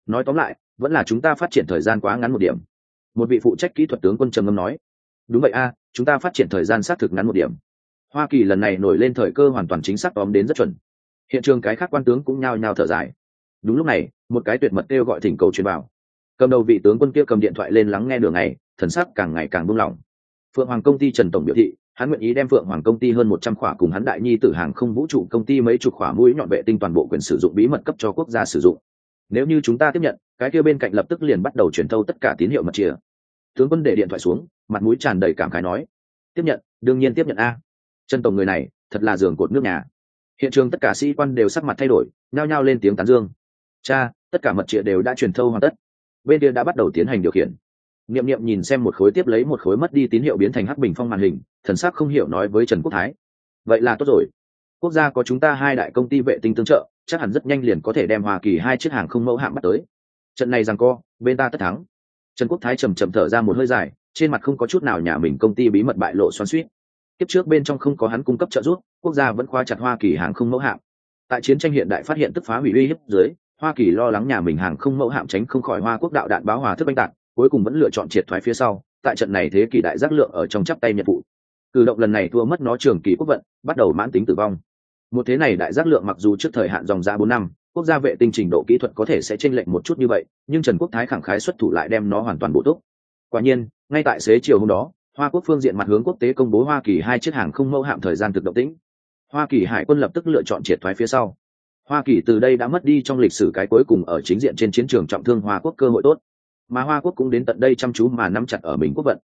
nói tóm lại vẫn là chúng ta phát triển thời gian quá ngắn một điểm. Một vị phụ trách kỹ thuật tướng quân trầm ngâm nói. Đúng vậy a, chúng ta phát triển thời gian xác thực ngắn một điểm. Hoa Kỳ lần này nổi lên thời cơ hoàn toàn chính xác, tóm đến rất chuẩn. Hiện trường cái khác quan tướng cũng nhao nhao thở dài. Đúng lúc này một cái tuyệt mật kêu gọi thỉnh cầu truyền vào. Cầm đầu vị tướng quân kia cầm điện thoại lên lắng nghe đường này, thần sắc càng ngày càng buông lỏng. Phượng Hoàng công ty Trần tổng biểu thị hắn nguyện ý đem Phượng Hoàng công ty hơn 100 khỏa cùng hắn đại nhi tử hàng không vũ trụ công ty mấy chục khỏa mũi nhọn vệ tinh toàn bộ quyền sử dụng bí mật cấp cho quốc gia sử dụng. Nếu như chúng ta tiếp nhận, cái kia bên cạnh lập tức liền bắt đầu truyền thâu tất cả tín hiệu mật chia. Tướng quân để điện thoại xuống, mặt mũi tràn đầy cảm khái nói: tiếp nhận, đương nhiên tiếp nhận a. Trần tổng người này thật là giường cột nước nhà. Hiện trường tất cả sĩ quan đều sắc mặt thay đổi, nhao nhao lên tiếng tán dương. Cha, tất cả mật chia đều đã truyền thâu hoàn tất. Bên kia đã bắt đầu tiến hành điều khiển. Niệm Niệm nhìn xem một khối tiếp lấy một khối mất đi tín hiệu biến thành hắc bình phong màn hình, thần sắc không hiểu nói với Trần Quốc Thái: vậy là tốt rồi, quốc gia có chúng ta hai đại công ty vệ tinh tương trợ, chắc hẳn rất nhanh liền có thể đem Hoa Kỳ hai chiếc hàng không mẫu hạm bắt tới. Trận này giằng co, bên ta tất thắng. Trần Quốc Thái trầm trầm thở ra một hơi dài, trên mặt không có chút nào nhà mình công ty bí mật bại lộ xoắn xuýt. Kiếp trước bên trong không có hắn cung cấp trợ giúp, quốc gia vẫn khóa chặt Hoa Kỳ hàng không mẫu hạm. Tại chiến tranh hiện đại phát hiện tức phá hủy uy hiếp dưới, Hoa Kỳ lo lắng nhà mình hàng không mẫu hạm tránh không khỏi Hoa quốc đạo đạn báo hòa thức oanh tạc, cuối cùng vẫn lựa chọn triệt thoái phía sau. Tại trận này thế kỷ đại giác lượng ở trong chắp tay nhận vụ. Cử động lần này thua mất nó trường kỳ quốc vận, bắt đầu mãn tính tử vong. Một thế này đại giác lượng mặc dù trước thời hạn dòng ra 4 năm, quốc gia vệ tinh trình độ kỹ thuật có thể sẽ chênh lệch một chút như vậy, nhưng Trần Quốc Thái khẳng khái xuất thủ lại đem nó hoàn toàn bổ túc. Quả nhiên, ngay tại xế chiều hôm đó, Hoa quốc phương diện mặt hướng quốc tế công bố Hoa Kỳ hai chiếc hàng không mẫu hạm thời gian thực động tĩnh. Hoa Kỳ hải quân lập tức lựa chọn triệt thoái phía sau. Hoa Kỳ từ đây đã mất đi trong lịch sử cái cuối cùng ở chính diện trên chiến trường trọng thương Hoa quốc cơ hội tốt, mà Hoa quốc cũng đến tận đây chăm chú mà nắm chặt ở mình quốc vận.